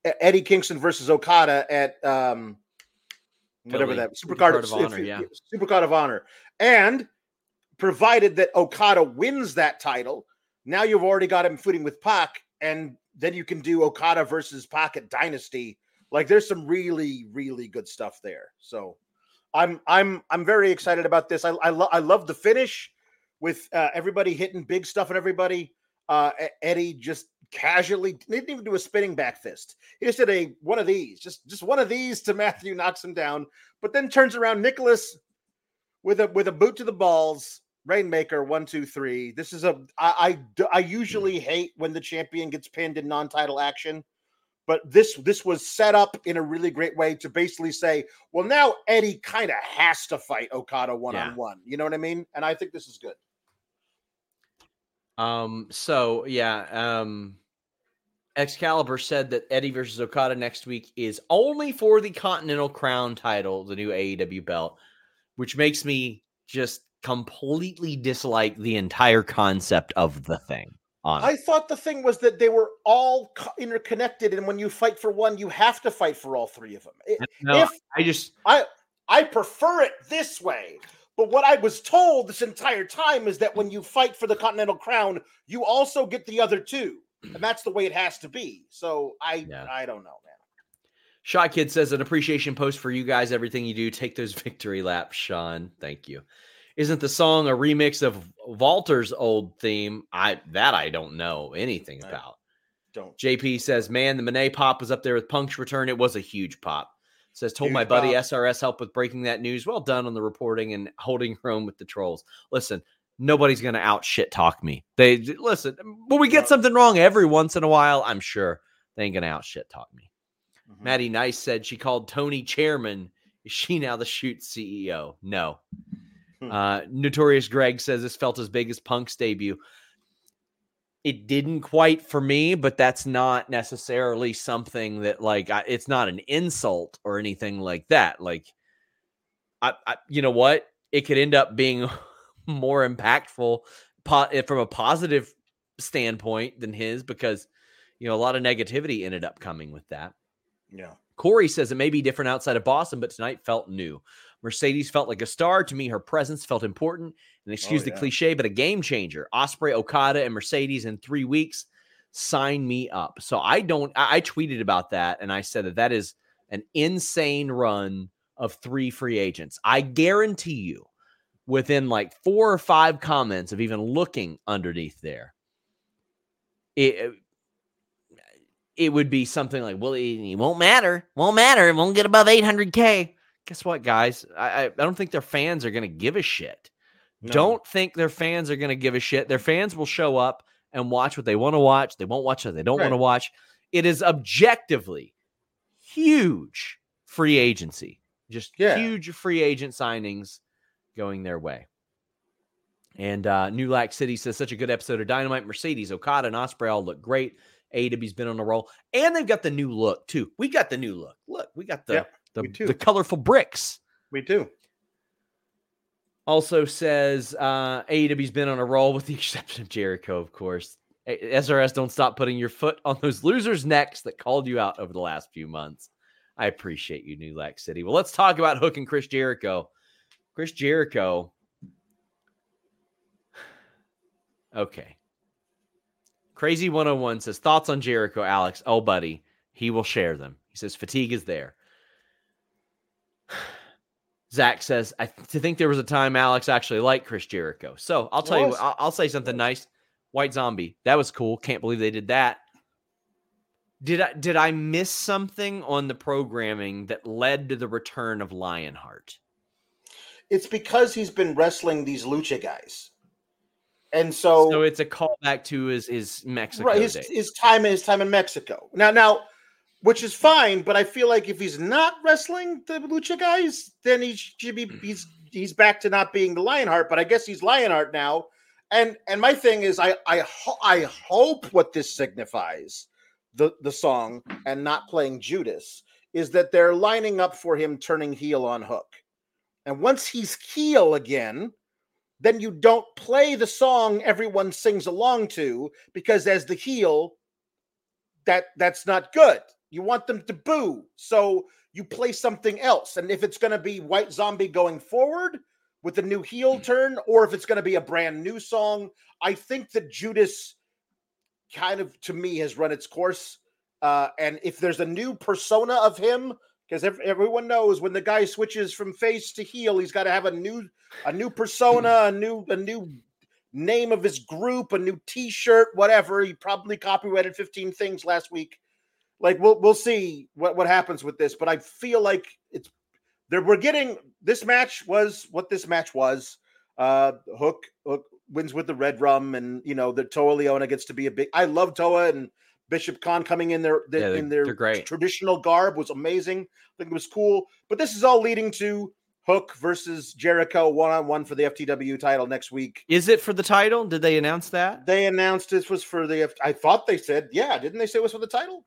Eddie Kingston versus Okada at whatever Philly. that Supercard of Honor, yeah. Supercard of Honor. And provided that Okada wins that title, now you've already got him footing with Pac, and then you can do Okada versus Pac at Dynasty. Like, there's some really, really good stuff there. So I'm very excited about this. I love the finish with everybody hitting big stuff at everybody. Eddie just casually didn't even do a spinning back fist. He just did one of these, just one of these to Matthew, knocks him down, but then turns around Nicholas with a boot to the balls. Rainmaker, 1, 2, 3. This is I usually hate when the champion gets pinned in non-title action, but this was set up in a really great way to basically say, well, now Eddie kind of has to fight Okada one-on-one. You know what I mean? And I think this is good. Excalibur said that Eddie versus Okada next week is only for the Continental Crown title, the new AEW belt, which makes me just completely dislike the entire concept of the thing. I thought the thing was that they were all interconnected, and when you fight for one, you have to fight for all three of them. I prefer it this way. But what I was told this entire time is that when you fight for the Continental Crown, you also get the other two. And that's the way it has to be. So I don't know, man. Shot Kid says an appreciation post for you guys. Everything you do, take those victory laps, Sean. Thank you. Isn't the song a remix of Walter's old theme? I don't know anything about. Don't. JP says, man, the Monet pop was up there with Punk's return. It was a huge pop. Says, told Huge my buddy pop. SRS helped with breaking that news. Well done on the reporting and holding your own with the trolls. Listen, nobody's going to out shit talk me. Listen, when we get something wrong every once in a while, I'm sure they ain't going to out shit talk me. Mm-hmm. Maddie Nice said she called Tony chairman. Is she now the Shoot CEO? No. Notorious Greg says this felt as big as Punk's debut. It didn't quite for me, but that's not necessarily something that it's not an insult or anything like that. Like, I you know what? It could end up being more impactful from a positive standpoint than his, because, a lot of negativity ended up coming with that. Yeah. Corey says it may be different outside of Boston, but tonight felt new. Mercedes felt like a star. To me, her presence felt important. And excuse the cliche, but a game changer. Ospreay, Okada, and Mercedes in 3 weeks. Sign me up. So I tweeted about that, and I said that is an insane run of 3 free agents. I guarantee you, within 4 or 5 comments of even looking underneath there, it would be something like, well, it won't matter. It won't get above 800K. Guess what, guys? I don't think their fans are going to give a shit. No. Don't think their fans are going to give a shit. Their fans will show up and watch what they want to watch. They won't watch what they don't want to watch. It is objectively huge free agency. Just huge free agent signings going their way. And New Lac City says, such a good episode of Dynamite. Mercedes, Okada, and Ospreay all look great. AEW's been on a roll. And they've got the new look, too. We got the new look. Look, we got the colorful bricks. We do. Also says AEW's been on a roll with the exception of Jericho, of course. SRS, don't stop putting your foot on those losers' necks that called you out over the last few months. I appreciate you, New Lac City. Well, let's talk about Hook and Chris Jericho. Chris Jericho. Okay. Crazy 101 says, thoughts on Jericho, Alex? Oh, buddy, he will share them. He says, fatigue is there. Zach says, to think there was a time Alex actually liked Chris Jericho. So I'll tell you, I'll say something nice. White Zombie, that was cool. Can't believe they did that. Did I miss something on the programming that led to the return of Lionheart? It's because he's been wrestling these lucha guys. And so it's a callback to his Mexico days. His time in Mexico. Now, which is fine, but I feel like if he's not wrestling the lucha guys, then he should be he's back to not being the Lionheart. But I guess he's Lionheart now. And my thing is, I hope what this signifies, the song and not playing Judas, is that they're lining up for him turning heel on Hook. And once he's heel again, then you don't play the song everyone sings along to, because as the heel, that's not good. You want them to boo. So you play something else. And if it's going to be White Zombie going forward with a new heel turn, or if it's going to be a brand new song, I think that Judas kind of, to me, has run its course. And if there's a new persona of him, because everyone knows when the guy switches from face to heel, he's got to have a new persona, a new name of his group, a new T-shirt, whatever. He probably copyrighted 15 things last week. Like we'll see what happens with this, but I feel like we're getting this match was what this match was. Hook wins with the red rum, and the Toa Leona gets to be a big. I love Toa and Bishop Khan coming in their traditional garb was amazing. I think it was cool, but this is all leading to Hook versus Jericho 1-on-1 for the FTW title next week. Is it for the title? Did they announce that? They announced this was for I thought they said, yeah, didn't they say it was for the title?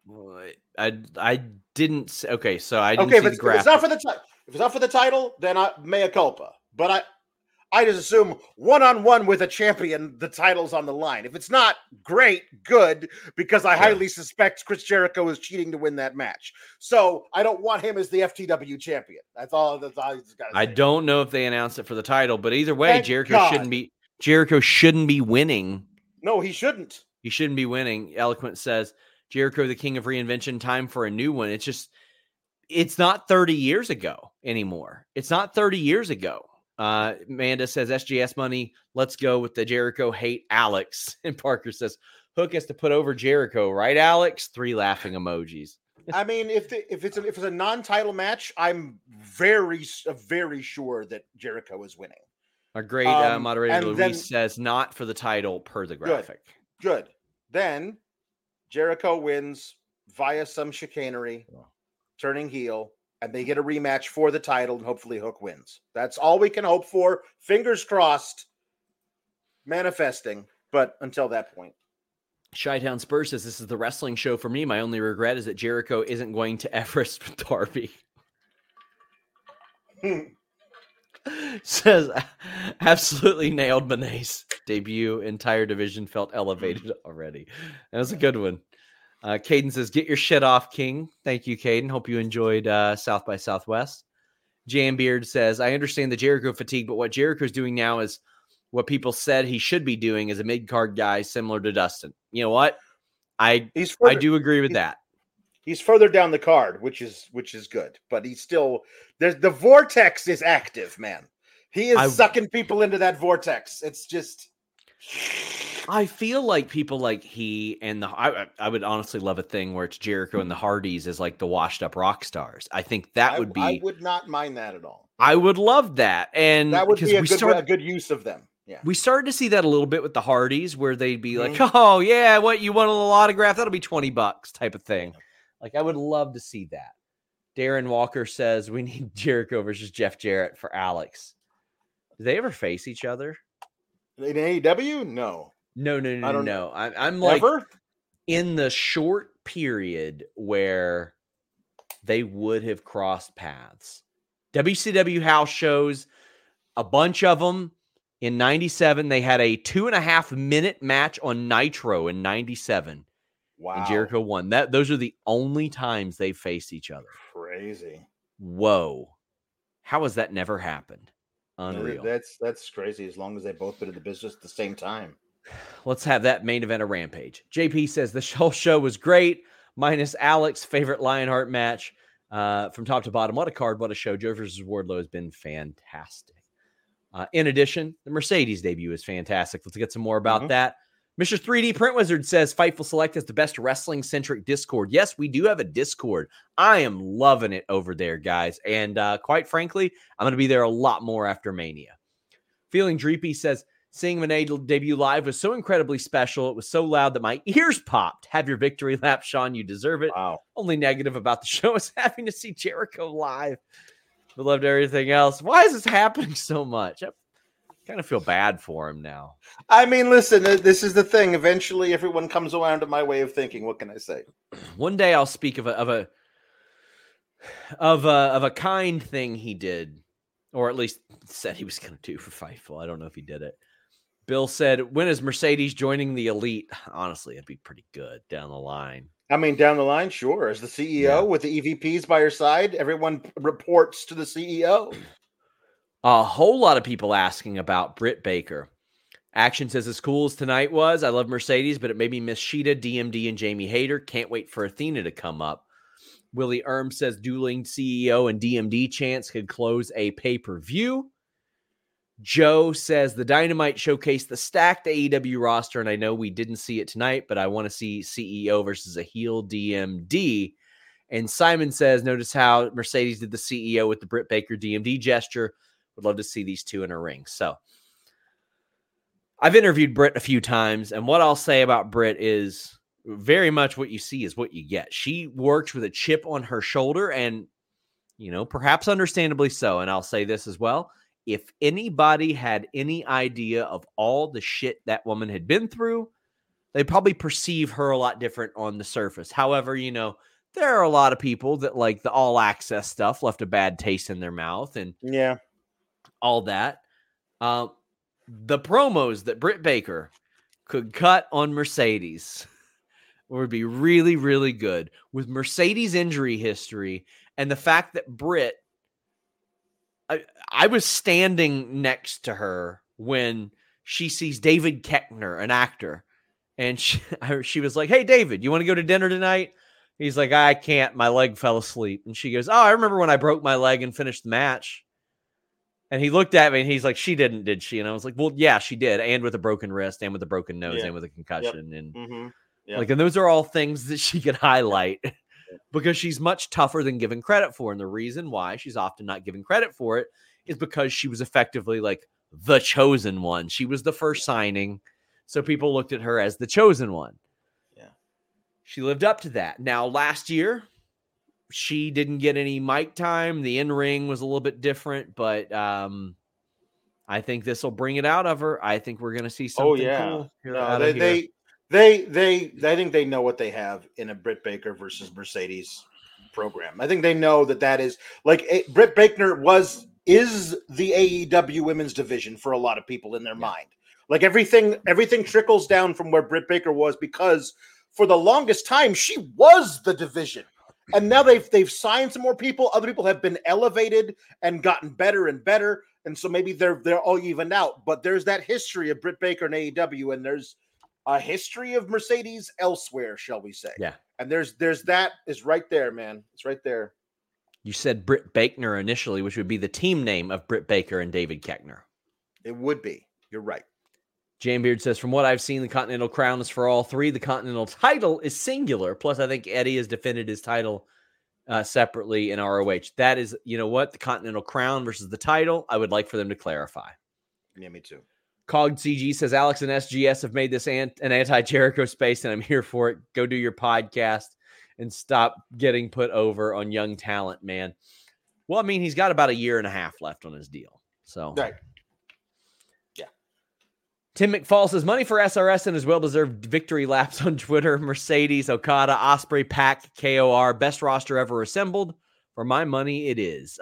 I didn't. Okay, so I didn't see the graphic. If it's not for the title, then mea culpa. But I just assume 1-on-1 with a champion, the title's on the line. If it's not, great, good, because I highly suspect Chris Jericho is cheating to win that match. So I don't want him as the FTW champion. That's all he's got to say. I don't know if they announced it for the title, but either way, Jericho shouldn't be winning. No, he shouldn't. He shouldn't be winning. Eloquent says, Jericho, the king of reinvention, time for a new one. It's not 30 years ago anymore. It's not 30 years ago. Amanda says SGS money. Let's go with the Jericho hate Alex. And Parker says Hook has to put over Jericho, right, Alex? 3 laughing emojis. I mean, if it's a non-title match, I'm very sure that Jericho is winning. Our great moderator Luis says not for the title per the graphic. Good. Then Jericho wins via some chicanery, turning heel. And they get a rematch for the title, and hopefully Hook wins. That's all we can hope for. Fingers crossed. Manifesting, but until that point. Chi-Town Spurs says, this is the wrestling show for me. My only regret is that Jericho isn't going to Everest with Darby. Says, absolutely nailed Monet's debut. Entire division felt elevated already. That was a good one. Caden says, get your shit off, King. Thank you, Caden. Hope you enjoyed South by Southwest. Jambeard says, I understand the Jericho fatigue, but what Jericho's doing now is what people said he should be doing as a mid-card guy similar to Dustin. You know what? I do agree with that. He's further down the card, which is good. But he's still – the vortex is active, man. He is sucking people into that vortex. It's just – I feel like people like he and I would honestly love a thing where it's Jericho and the Hardys as like the washed up rock stars. I think that would be. I would not mind that at all. I would love that, and that would be a good use of them. Yeah, we started to see that a little bit with the Hardys, where they'd be like, "Oh yeah, what you want a little autograph? That'll be $20 type of thing." Like I would love to see that. Darren Walker says we need Jericho versus Jeff Jarrett for Alex. Do they ever face each other in AEW? No. No. I'm like in the short period where they would have crossed paths. WCW house shows, a bunch of them in 97. They had a 2.5-minute match on Nitro in 97. Wow. And Jericho won. Those are the only times they faced each other. Crazy. Whoa. How has that never happened? Unreal. That's crazy as long as they've both been in the business at the same time. Let's have that main event a Rampage. JP says the whole show was great, minus Alex's favorite Lionheart match from top to bottom. What a card, what a show. Joe versus Wardlow has been fantastic. In addition, the Mercedes debut is fantastic. Let's get some more about that. Mr. 3D Print Wizard says Fightful Select is the best wrestling-centric Discord. Yes, we do have a Discord. I am loving it over there, guys. And quite frankly, I'm going to be there a lot more after Mania. Feeling Dreepy says, seeing Monet debut live was so incredibly special. It was so loud that my ears popped. Have your victory lap, Sean. You deserve it. Wow. Only negative about the show is having to see Jericho live. But loved everything else. Why is this happening so much? I kind of feel bad for him now. I mean, listen, this is the thing. Eventually, everyone comes around to my way of thinking. What can I say? One day I'll speak of a kind thing he did, or at least said he was going to do for Fightful. I don't know if he did it. Bill said, when is Mercedes joining the Elite? Honestly, it'd be pretty good down the line. I mean, down the line, sure. As the CEO with the EVPs by your side, everyone reports to the CEO. A whole lot of people asking about Britt Baker. Action says, as cool as tonight was, I love Mercedes, but it made me miss Sheeta, DMD, and Jamie Hayter. Can't wait for Athena to come up. Willie Erm says, dueling CEO and DMD chance could close a pay-per-view. Joe says, the Dynamite showcased the stacked AEW roster, and I know we didn't see it tonight, but I want to see CEO versus a heel DMD. And Simon says, notice how Mercedes did the CEO with the Britt Baker DMD gesture. Would love to see these two in a ring. So I've interviewed Britt a few times, and what I'll say about Britt is very much what you see is what you get. She works with a chip on her shoulder, and, perhaps understandably so. And I'll say this as well. If anybody had any idea of all the shit that woman had been through, they probably perceive her a lot different on the surface. However, there are a lot of people that like the all access stuff left a bad taste in their mouth and all that. The promos that Britt Baker could cut on Mercedes would be really, really good. With Mercedes' injury history and the fact that Britt, I was standing next to her when she sees David Koechner, an actor, and she was like, hey, David, you want to go to dinner tonight? He's like, I can't. My leg fell asleep. And she goes, oh, I remember when I broke my leg and finished the match. And he looked at me and he's like, she didn't, did she? And I was like, well, yeah, she did. And with a broken wrist and with a broken nose and with a concussion. And and those are all things that she could highlight because she's much tougher than given credit for. And the reason why she's often not given credit for it is because she was effectively like the chosen one. She was the first signing. So people looked at her as the chosen one. Yeah. She lived up to that. Now, last year, she didn't get any mic time. The in-ring was a little bit different, but I think this will bring it out of her. I think we're going to see something cool. I think they know what they have in a Britt Baker versus Mercedes program. I think they know that is like Britt Baker is the AEW women's division for a lot of people in their mind. Like everything trickles down from where Britt Baker was because for the longest time she was the division. And now they've signed some more people. Other people have been elevated and gotten better and better. And so maybe they're all evened out. But there's that history of Britt Baker and AEW, and there's a history of Mercedes elsewhere, shall we say. Yeah. And there's that is right there, man. It's right there. You said Britt Baker initially, which would be the team name of Britt Baker and David Koechner. It would be. You're right. Jambeard says, from what I've seen, the Continental Crown is for all three. The Continental title is singular. Plus, I think Eddie has defended his title separately in ROH. That is, the Continental Crown versus the title. I would like for them to clarify. Yeah, me too. Cog CG says, Alex and SGS have made this an anti-Jericho space, and I'm here for it. Go do your podcast and stop getting put over on young talent, man. Well, I mean, he's got about a year and a half left on his deal. So, right. Tim McFall says, money for SRS and his well-deserved victory laps on Twitter. Mercedes, Okada, Osprey, Pac, KOR, best roster ever assembled. For my money, it is.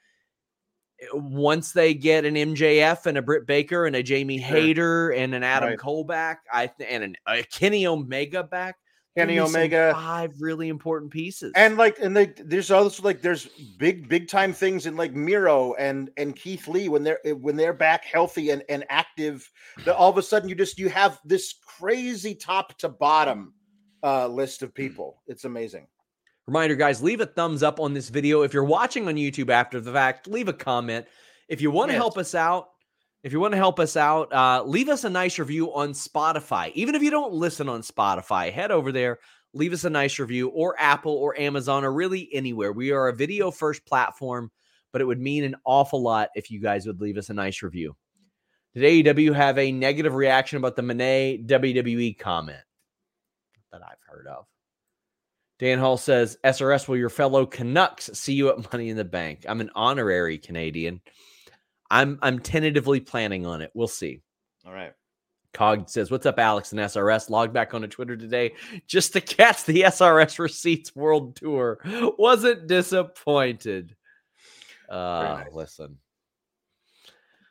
Once they get an MJF and a Britt Baker and a Jamie Hayter and an Adam Cole back, and a Kenny Omega back, Kenny Omega, 5 really important pieces. And there's also there's big time things in like Miro and Keith Lee when they're back healthy and active. That all of a sudden you have this crazy top to bottom list of people. It's amazing. Reminder, guys, leave a thumbs up on this video. If you're watching on YouTube after the fact, leave a comment. If you want to help us out, leave us a nice review on Spotify. Even if you don't listen on Spotify, head over there, leave us a nice review, or Apple or Amazon or really anywhere. We are a video first platform, but it would mean an awful lot if you guys would leave us a nice review. Did AEW have a negative reaction about the Monet WWE comment that I've heard of? Dan Hall says, SRS, will your fellow Canucks see you at Money in the Bank? I'm an honorary Canadian. I'm tentatively planning on it. We'll see. All right. Cog says, what's up, Alex and SRS? Logged back onto Twitter today just to catch the SRS Receipts World Tour. Wasn't disappointed. Nice. Listen.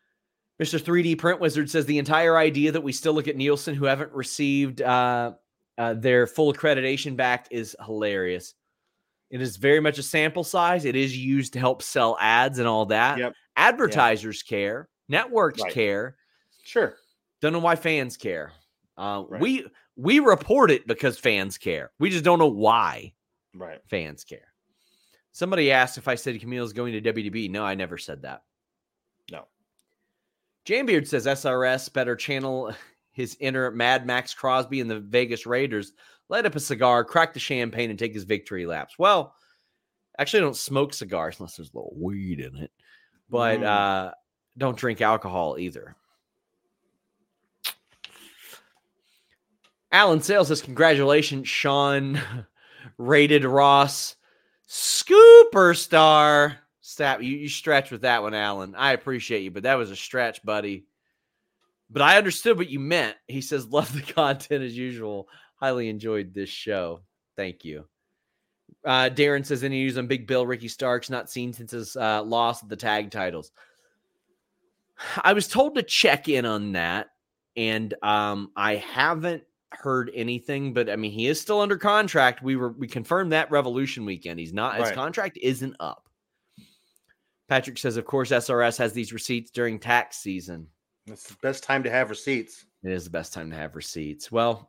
Mr. 3D Print Wizard says the entire idea that we still look at Nielsen who haven't received Their full accreditation back is hilarious. It is very much a sample size. It is used to help sell ads and all that. Yep. Advertisers care. Networks Right. care. Sure. Don't know why fans care. We report it because fans care. We just don't know why Right. fans care. Somebody asked if I said Camille's going to WDB. No, I never said that. No. Jambeard says SRS better channel his inner Mad Max Crosby and the Vegas Raiders, light up a cigar, crack the champagne, and take his victory laps. Well, actually, I don't smoke cigars unless there's a little weed in it. But don't drink alcohol either. Alan Sales says, congratulations, Sean. Rated Ross. Superstar. Stop. You stretch with that one, Alan. I appreciate you, but that was a stretch, buddy. But I understood what you meant. He says, love the content as usual. Highly enjoyed this show. Thank you. Darren says, any news on Big Bill, Ricky Starks, not seen since his loss of the tag titles. I was told to check in on that, and I haven't heard anything, but I mean, he is still under contract. We confirmed that Revolution weekend. He's not, his contract isn't up. Patrick says, of course, SRS has these receipts during tax season. It's the best time to have receipts. It is the best time to have receipts. Well,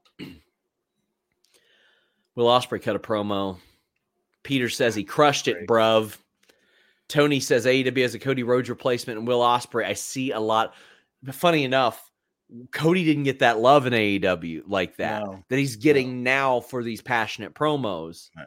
Will Ospreay cut a promo. Peter says he crushed it, bruv. Tony says AEW has a Cody Rhodes replacement and Will Ospreay. I see a lot. But funny enough, Cody didn't get that love in AEW like that. That he's getting now for these passionate promos. Right.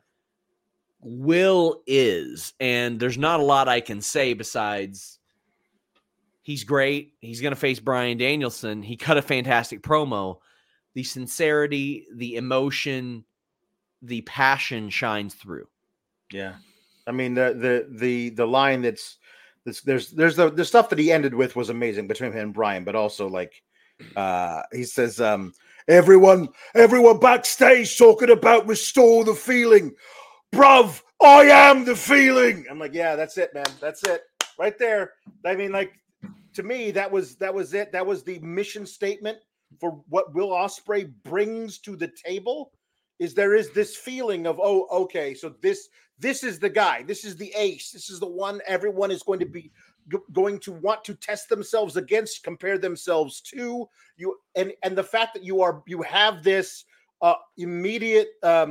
Will is, and there's not a lot I can say besides he's great. He's going to face Bryan Danielson. He cut a fantastic promo. The sincerity, the emotion, the passion shines through. Yeah. I mean, the line there's the stuff that he ended with was amazing between him and Bryan, but also like he says, everyone backstage talking about restore the feeling. Bruv, I am the feeling. I'm like, yeah, that's it, man. That's it. Right there. I mean, like, to me, that was it. That was the mission statement for what Will Ospreay brings to the table. There is this feeling of, oh, okay, so this is the guy. This is the ace. This is the one everyone is going to want to test themselves against, compare themselves to you. And the fact that you have this immediate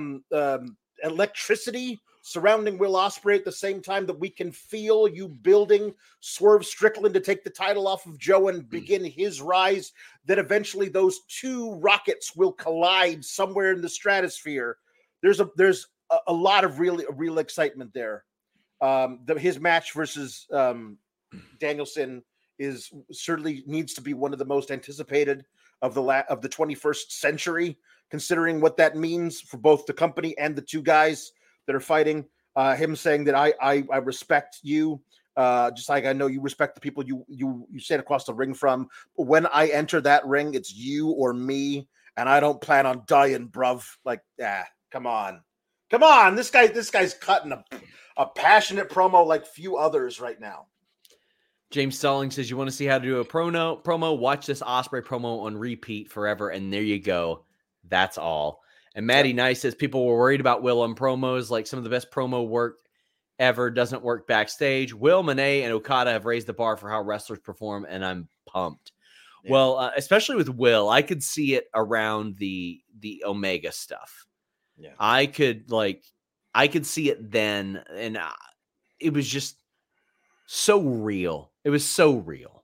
electricity surrounding Will Ospreay at the same time that we can feel you building Swerve Strickland to take the title off of Joe and begin his rise, that eventually those two rockets will collide somewhere in the stratosphere. There's a lot of real excitement there. His match versus Danielson is certainly needs to be one of the most anticipated of the 21st century, considering what that means for both the company and the two guys that are fighting. Him saying that I respect you, just like I know you respect the people you stand across the ring from. But when I enter that ring, it's you or me, and I don't plan on dying, bruv. Like, come on. This guy's cutting a passionate promo like few others right now. James Stalling says, you want to see how to do a promo? Watch this Ospreay promo on repeat forever, and there you go. That's all. And Maddie Nice says people were worried about Will on promos, like some of the best promo work ever doesn't work backstage. Will, Monet, and Okada have raised the bar for how wrestlers perform, and I'm pumped. Yeah. Well, especially with Will, I could see it around the Omega stuff. Yeah, I could see it then, and it was just so real. It was so real.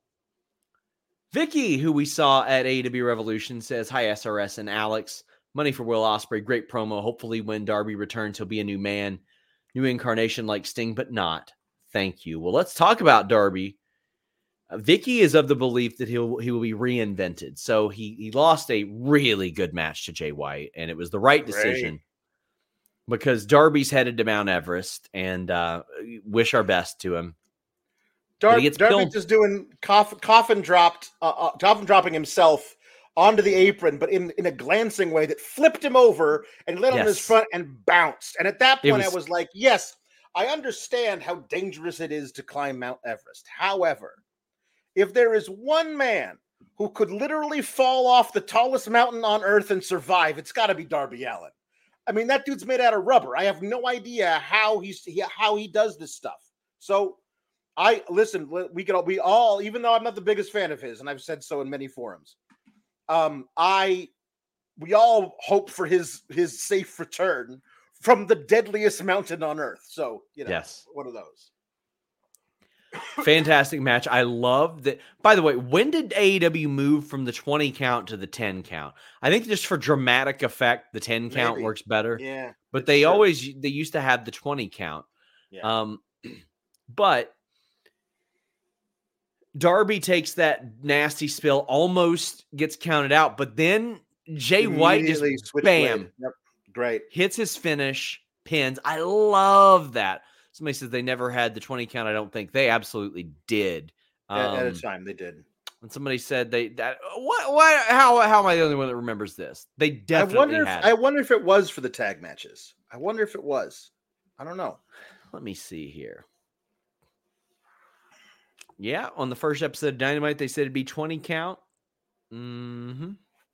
Vicky, who we saw at AEW Revolution, says, hi, SRS and Alex. Money for Will Ospreay. Great promo. Hopefully when Darby returns, he'll be a new man. New incarnation like Sting, but not. Thank you. Well, let's talk about Darby. Vicky is of the belief that he will be reinvented. So he lost a really good match to Jay White, and it was the right decision because Darby's headed to Mount Everest, and wish our best to him. Darby's just doing coffin dropping himself onto the apron, but in a glancing way that flipped him over and lit on his front and bounced. And at that point, I was like, yes, I understand how dangerous it is to climb Mount Everest. However, if there is one man who could literally fall off the tallest mountain on earth and survive, it's got to be Darby Allin. I mean, that dude's made out of rubber. I have no idea how he does this stuff. So we all, even though I'm not the biggest fan of his, and I've said so in many forums, we all hope for his safe return from the deadliest mountain on earth. So, yes, one of those. Fantastic match. I love that. By the way, when did AEW move from the 20 count to the 10 count? I think just for dramatic effect, the 10 count works better. Yeah. But they used to have the 20 count. Yeah. But Darby takes that nasty spill, almost gets counted out, but then Jay White just bam. Yep. Great. Hits his finish, pins. I love that. Somebody says they never had the 20 count. I don't think they absolutely did. At a time, they did. And somebody said how am I the only one that remembers this? They definitely had. I wonder if it was for the tag matches. I wonder if it was. I don't know. Let me see here. Yeah, on the first episode of Dynamite, they said it'd be 20 count. I'm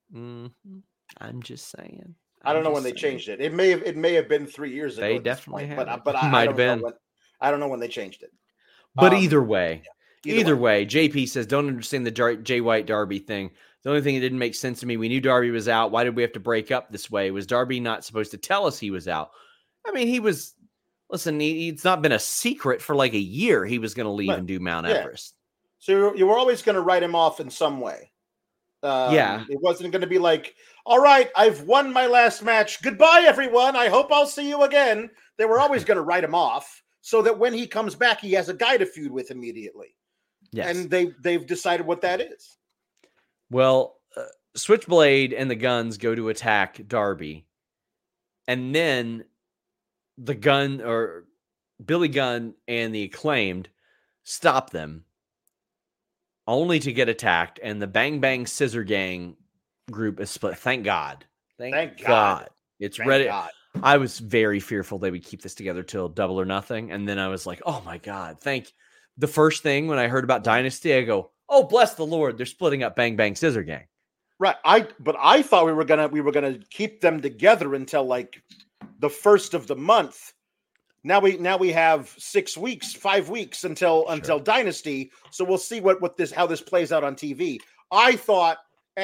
just saying. I don't know when they changed it. It may have been 3 years ago. They definitely have. But I might have been. I don't know when they changed it. But either way, JP says, don't understand the Jay White Darby thing. The only thing that didn't make sense to me, we knew Darby was out. Why did we have to break up this way? Was Darby not supposed to tell us he was out? I mean, he was. Listen, it's not been a secret for like a year he was going to leave and do Mount Everest. So you were always going to write him off in some way. It wasn't going to be like, all right, I've won my last match. Goodbye, everyone. I hope I'll see you again. They were always going to write him off so that when he comes back, he has a guy to feud with immediately. Yes. And they've decided what that is. Well, Switchblade and the Guns go to attack Darby. And then the Gun or Billy Gunn and the Acclaimed stop them only to get attacked. And the Bang Bang Scissor Gang group is split. Thank God. Thank God. It's ready. I was very fearful they would keep this together till Double or Nothing. And then I was like, oh my God, the first thing when I heard about Dynasty, I go, oh, bless the Lord. They're splitting up Bang Bang Scissor Gang. Right. But I thought we were gonna keep them together until like the first of the month. Now we have 6 weeks, 5 weeks until Dynasty. So we'll see how this plays out on TV. I thought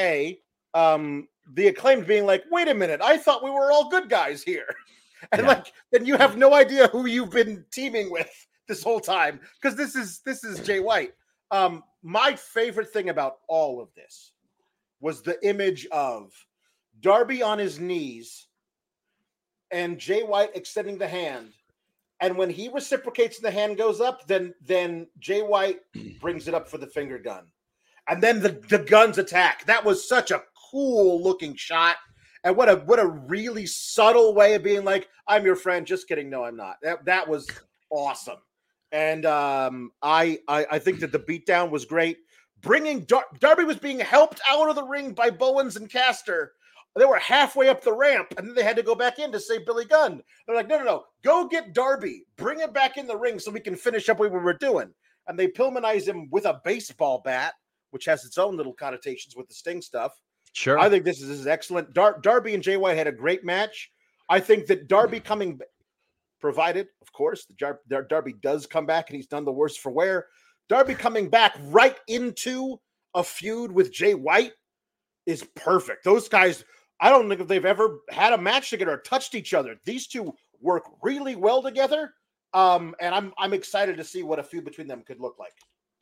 the Acclaimed being like, wait a minute, I thought we were all good guys here. And then you have no idea who you've been teaming with this whole time. Because this is Jay White. My favorite thing about all of this was the image of Darby on his knees and Jay White extending the hand. And when he reciprocates and the hand goes up, then Jay White brings it up for the finger gun. And then the Guns attack. That was such a cool looking shot. And what a really subtle way of being like, I'm your friend. Just kidding. No, I'm not. That was awesome. And I think that the beatdown was great. Bringing Darby was being helped out of the ring by Bowens and Caster. They were halfway up the ramp, and then they had to go back in to save Billy Gunn. They're like, no, go get Darby. Bring him back in the ring so we can finish up what we were doing. And they Pillmanize him with a baseball bat, which has its own little connotations with the Sting stuff. Sure. I think this is excellent. Darby and Jay White had a great match. I think that Darby provided, of course, Darby does come back, and he's done the worse for wear. Darby coming back right into a feud with Jay White is perfect. Those guys, I don't think if they've ever had a match together or touched each other. These two work really well together, and I'm excited to see what a feud between them could look like.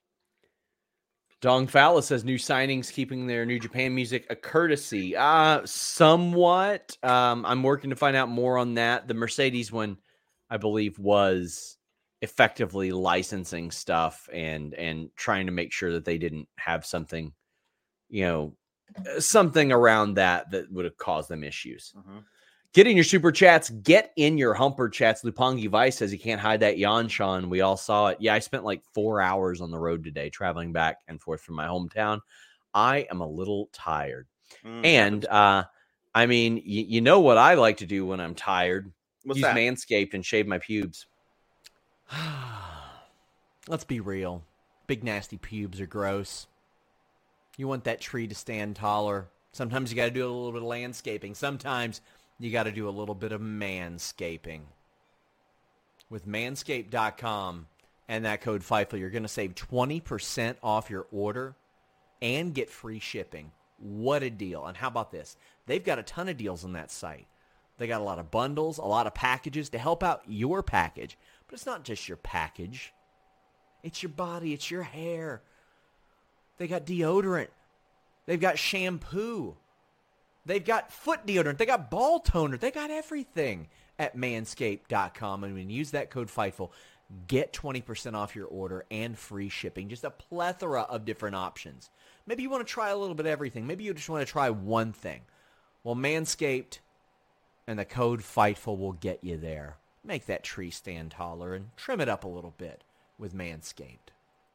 Dong Fowler says new signings keeping their New Japan music a courtesy. Somewhat. I'm working to find out more on that. The Mercedes one, I believe, was effectively licensing stuff and trying to make sure that they didn't have something, something around that would have caused them issues. Mm-hmm. Get in your super chats. Get in your humper chats. Lupongi Vice says you can't hide that yawn, Sean. We all saw it. Yeah, I spent like 4 hours on the road today traveling back and forth from my hometown. I am a little tired. And, I mean, you know what I like to do when I'm tired? What's Use that? Manscaped and shave my pubes. Let's be real. Big nasty pubes are gross. You want that tree to stand taller. Sometimes you got to do a little bit of landscaping. Sometimes you got to do a little bit of manscaping. With Manscaped.com and that code FIFO, you're going to save 20% off your order and get free shipping. What a deal. And how about this? They've got a ton of deals on that site. They got a lot of bundles, a lot of packages to help out your package. But it's not just your package. It's your body. It's your hair. They got deodorant. They've got shampoo. They've got foot deodorant. They got ball toner. They got everything at Manscaped.com. And when you use that code FIFO, get 20% off your order and free shipping. Just a plethora of different options. Maybe you want to try a little bit of everything. Maybe you just want to try one thing. Well, Manscaped and the code FIGHTFUL will get you there. Make that tree stand taller and trim it up a little bit with Manscaped.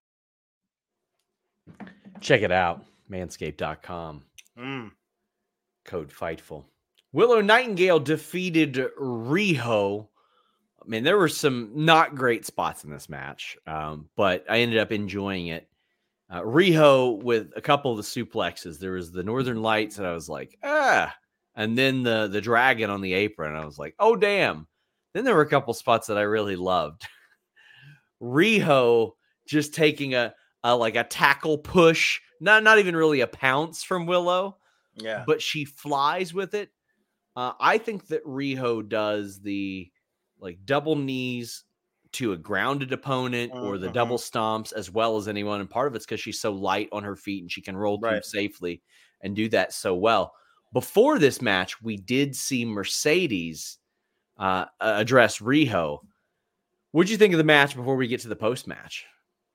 Check it out, manscaped.com. Code FIGHTFUL. Willow Nightingale defeated Riho. I mean, there were some not great spots in this match, but I ended up enjoying it. Riho with a couple of the suplexes. There was the Northern Lights, and I was like, and then the dragon on the apron. I was like, oh, damn. Then there were a couple spots that I really loved. Riho just taking a tackle push, not even really a pounce from Willow. Yeah. But she flies with it. I think that Riho does the double knees to a grounded opponent or the double stomps as well as anyone. And part of it's because she's so light on her feet and she can roll through safely and do that so well. Before this match, we did see Mercedes address Riho. What'd you think of the match before we get to the post-match?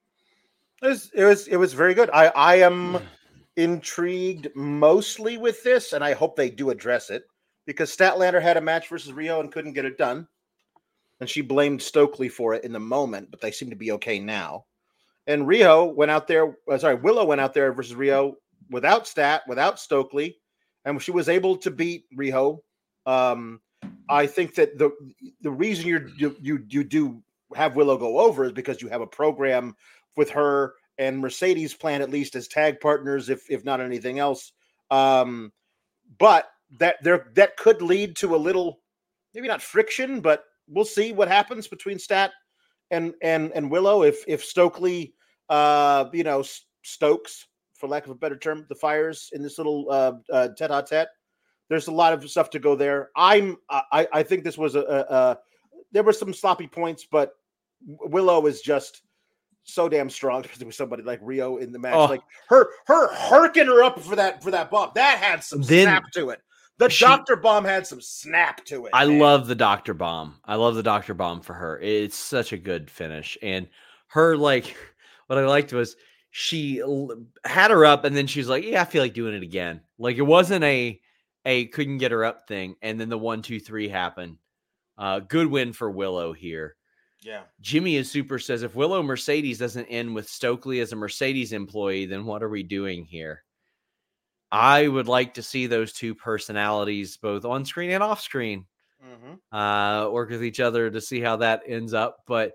It was very good. I am intrigued mostly with this, and I hope they do address it, because Statlander had a match versus Riho and couldn't get it done. And she blamed Stokely for it in the moment, but they seem to be okay now. And Willow went out there versus Riho without Stokely, and she was able to beat Riho. I think that the reason you do have Willow go over is because you have a program with her and Mercedes plan, at least as tag partners, if not anything else. But that could lead to a little, maybe not friction, but we'll see what happens between Stat and Willow. If Stokely, stokes, for lack of a better term, the fires in this little tete-a-tete. There's a lot of stuff to go there. I think this was there were some sloppy points, but Willow is just so damn strong with somebody like Riho in the match. Like her harking her up for that bump. That had some snap to it. The Dr. Bomb had some snap to it. I love the Dr. Bomb. I love the Dr. Bomb for her. It's such a good finish. And her, what I liked was she had her up and then she's like, yeah, I feel like doing it again. Like it wasn't a couldn't get her up thing. And then the 1, 2, 3 happened. Good win for Willow here. Yeah. Jimmy is Super says, if Willow Mercedes doesn't end with Stokely as a Mercedes employee, then what are we doing here? I would like to see those two personalities, both on screen and off screen, work with each other to see how that ends up. But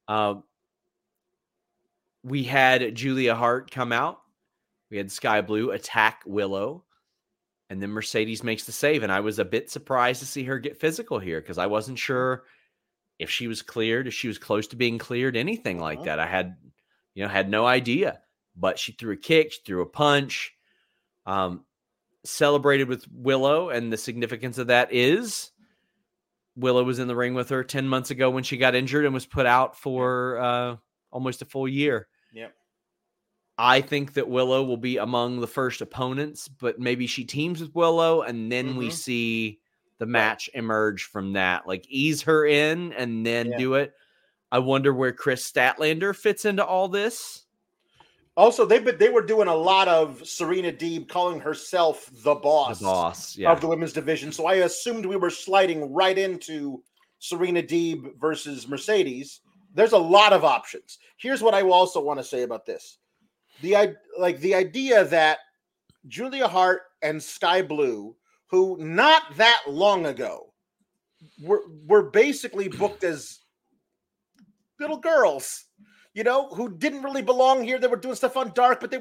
we had Julia Hart come out. We had Sky Blue attack Willow. And then Mercedes makes the save. And I was a bit surprised to see her get physical here because I wasn't sure if she was cleared, if she was close to being cleared, anything like that. I had no idea. But she threw a kick, she threw a punch. Celebrated with Willow, and the significance of that is Willow was in the ring with her 10 months ago when she got injured and was put out for almost a full year. Yep. I think that Willow will be among the first opponents, but maybe she teams with Willow, and then we see the match emerge from that. Like ease her in and then do it. I wonder where Chris Statlander fits into all this. Also, they were doing a lot of Serena Deeb calling herself the boss of the women's division. So I assumed we were sliding right into Serena Deeb versus Mercedes. There's a lot of options. Here's what I also want to say about this. The idea that Julia Hart and Sky Blue, who not that long ago were basically booked as little girls. who didn't really belong here. They were doing stuff on Dark, but they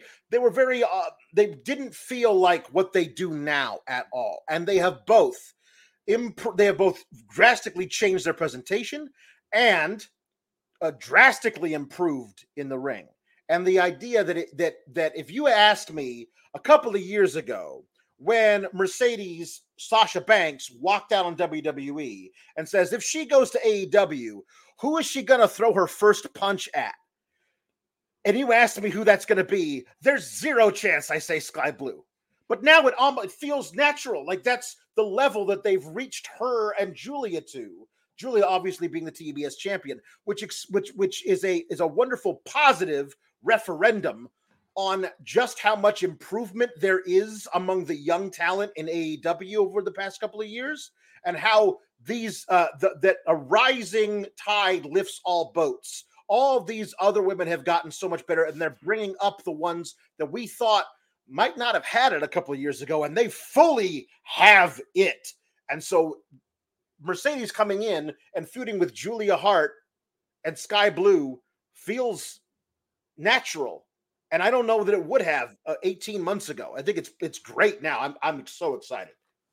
didn't feel like what they do now at all. And they have both drastically changed their presentation and drastically improved in the ring. And the idea that if you asked me a couple of years ago, when Mercedes Sasha Banks walked out on WWE and says, if she goes to AEW, who is she going to throw her first punch at? And you asked me who that's going to be, there's zero chance I say Sky Blue. But now it feels natural. Like that's the level that they've reached her and Julia to. Julia obviously being the TBS champion, which is a wonderful positive referendum on just how much improvement there is among the young talent in AEW over the past couple of years, and how that a rising tide lifts all boats. All of these other women have gotten so much better, and they're bringing up the ones that we thought might not have had it a couple of years ago, and they fully have it. And so Mercedes coming in and feuding with Julia Hart and Sky Blue feels natural. And I don't know that it would have 18 months ago. I think it's great now. I'm so excited.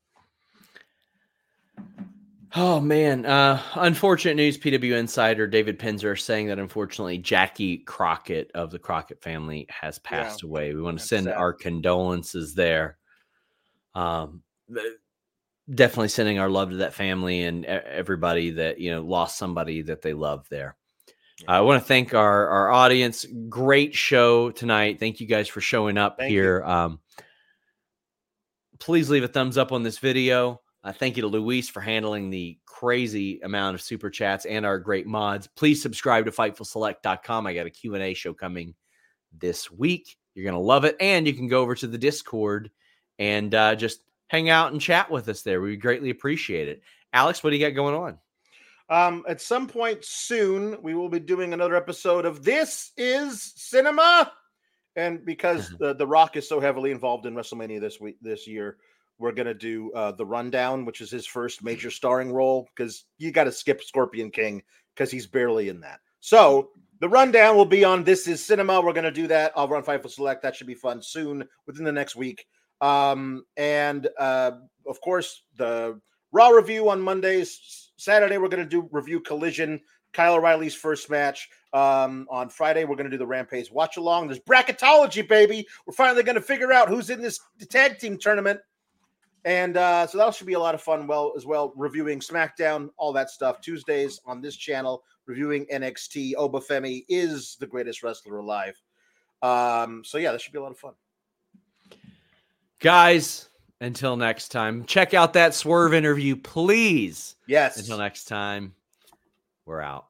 Oh, man. Unfortunate news, PW Insider David Pinzer saying that, unfortunately, Jackie Crockett of the Crockett family has passed away. We want to send our condolences there. Definitely sending our love to that family and everybody that, lost somebody that they love there. I want to thank our audience. Great show tonight. Thank you guys for showing up here. Please leave a thumbs up on this video. Thank you to Luis for handling the crazy amount of super chats and our great mods. Please subscribe to FightfulSelect.com. I got a Q&A show coming this week. You're going to love it. And you can go over to the Discord and just hang out and chat with us there. We greatly appreciate it. Alex, what do you got going on? At some point soon, we will be doing another episode of This Is Cinema. And because The Rock is so heavily involved in WrestleMania this year, we're going to do The Rundown, which is his first major starring role, because you got to skip Scorpion King because he's barely in that. So The Rundown will be on This Is Cinema. We're going to do that over on Fightful Select. That should be fun soon, within the next week. Of course, the Raw review on Mondays. Saturday, we're going to review Collision, Kyle O'Reilly's first match. On Friday, we're going to do the Rampage watch along. There's bracketology, baby. We're finally going to figure out who's in this tag team tournament. And so that should be a lot of fun as well, reviewing SmackDown, all that stuff. Tuesdays on this channel, reviewing NXT. Obafemi is the greatest wrestler alive. So yeah, that should be a lot of fun. Guys, until next time, check out that Swerve interview, please. Yes. Until next time, we're out.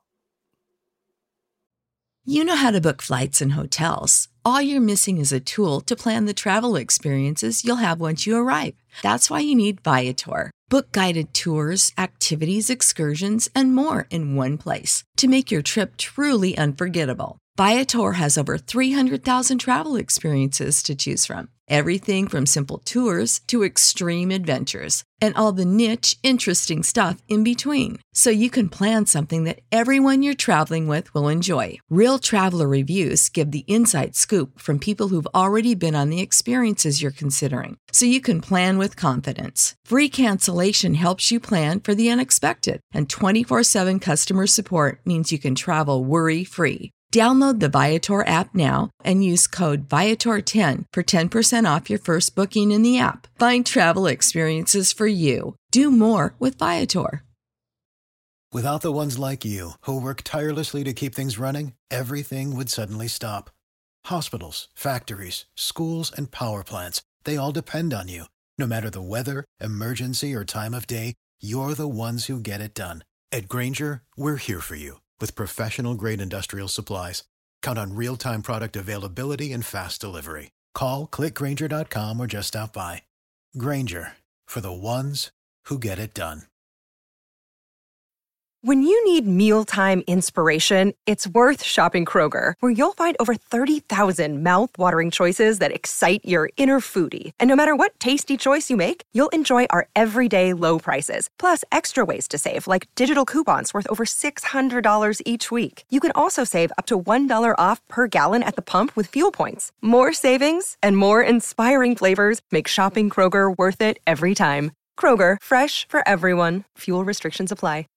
You know how to book flights and hotels. All you're missing is a tool to plan the travel experiences you'll have once you arrive. That's why you need Viator. Book guided tours, activities, excursions, and more in one place to make your trip truly unforgettable. Viator has over 300,000 travel experiences to choose from. Everything from simple tours to extreme adventures and all the niche, interesting stuff in between. So you can plan something that everyone you're traveling with will enjoy. Real traveler reviews give the inside scoop from people who've already been on the experiences you're considering. So you can plan with confidence. Free cancellation helps you plan for the unexpected. And 24/7 customer support means you can travel worry-free. Download the Viator app now and use code Viator10 for 10% off your first booking in the app. Find travel experiences for you. Do more with Viator. Without the ones like you, who work tirelessly to keep things running, everything would suddenly stop. Hospitals, factories, schools, and power plants, they all depend on you. No matter the weather, emergency, or time of day, you're the ones who get it done. At Grainger, we're here for you. With professional-grade industrial supplies, count on real-time product availability and fast delivery. Call, click Grainger.com, or just stop by. Grainger, for the ones who get it done. When you need mealtime inspiration, it's worth shopping Kroger, where you'll find over 30,000 mouth-watering choices that excite your inner foodie. And no matter what tasty choice you make, you'll enjoy our everyday low prices, plus extra ways to save, like digital coupons worth over $600 each week. You can also save up to $1 off per gallon at the pump with fuel points. More savings and more inspiring flavors make shopping Kroger worth it every time. Kroger, fresh for everyone. Fuel restrictions apply.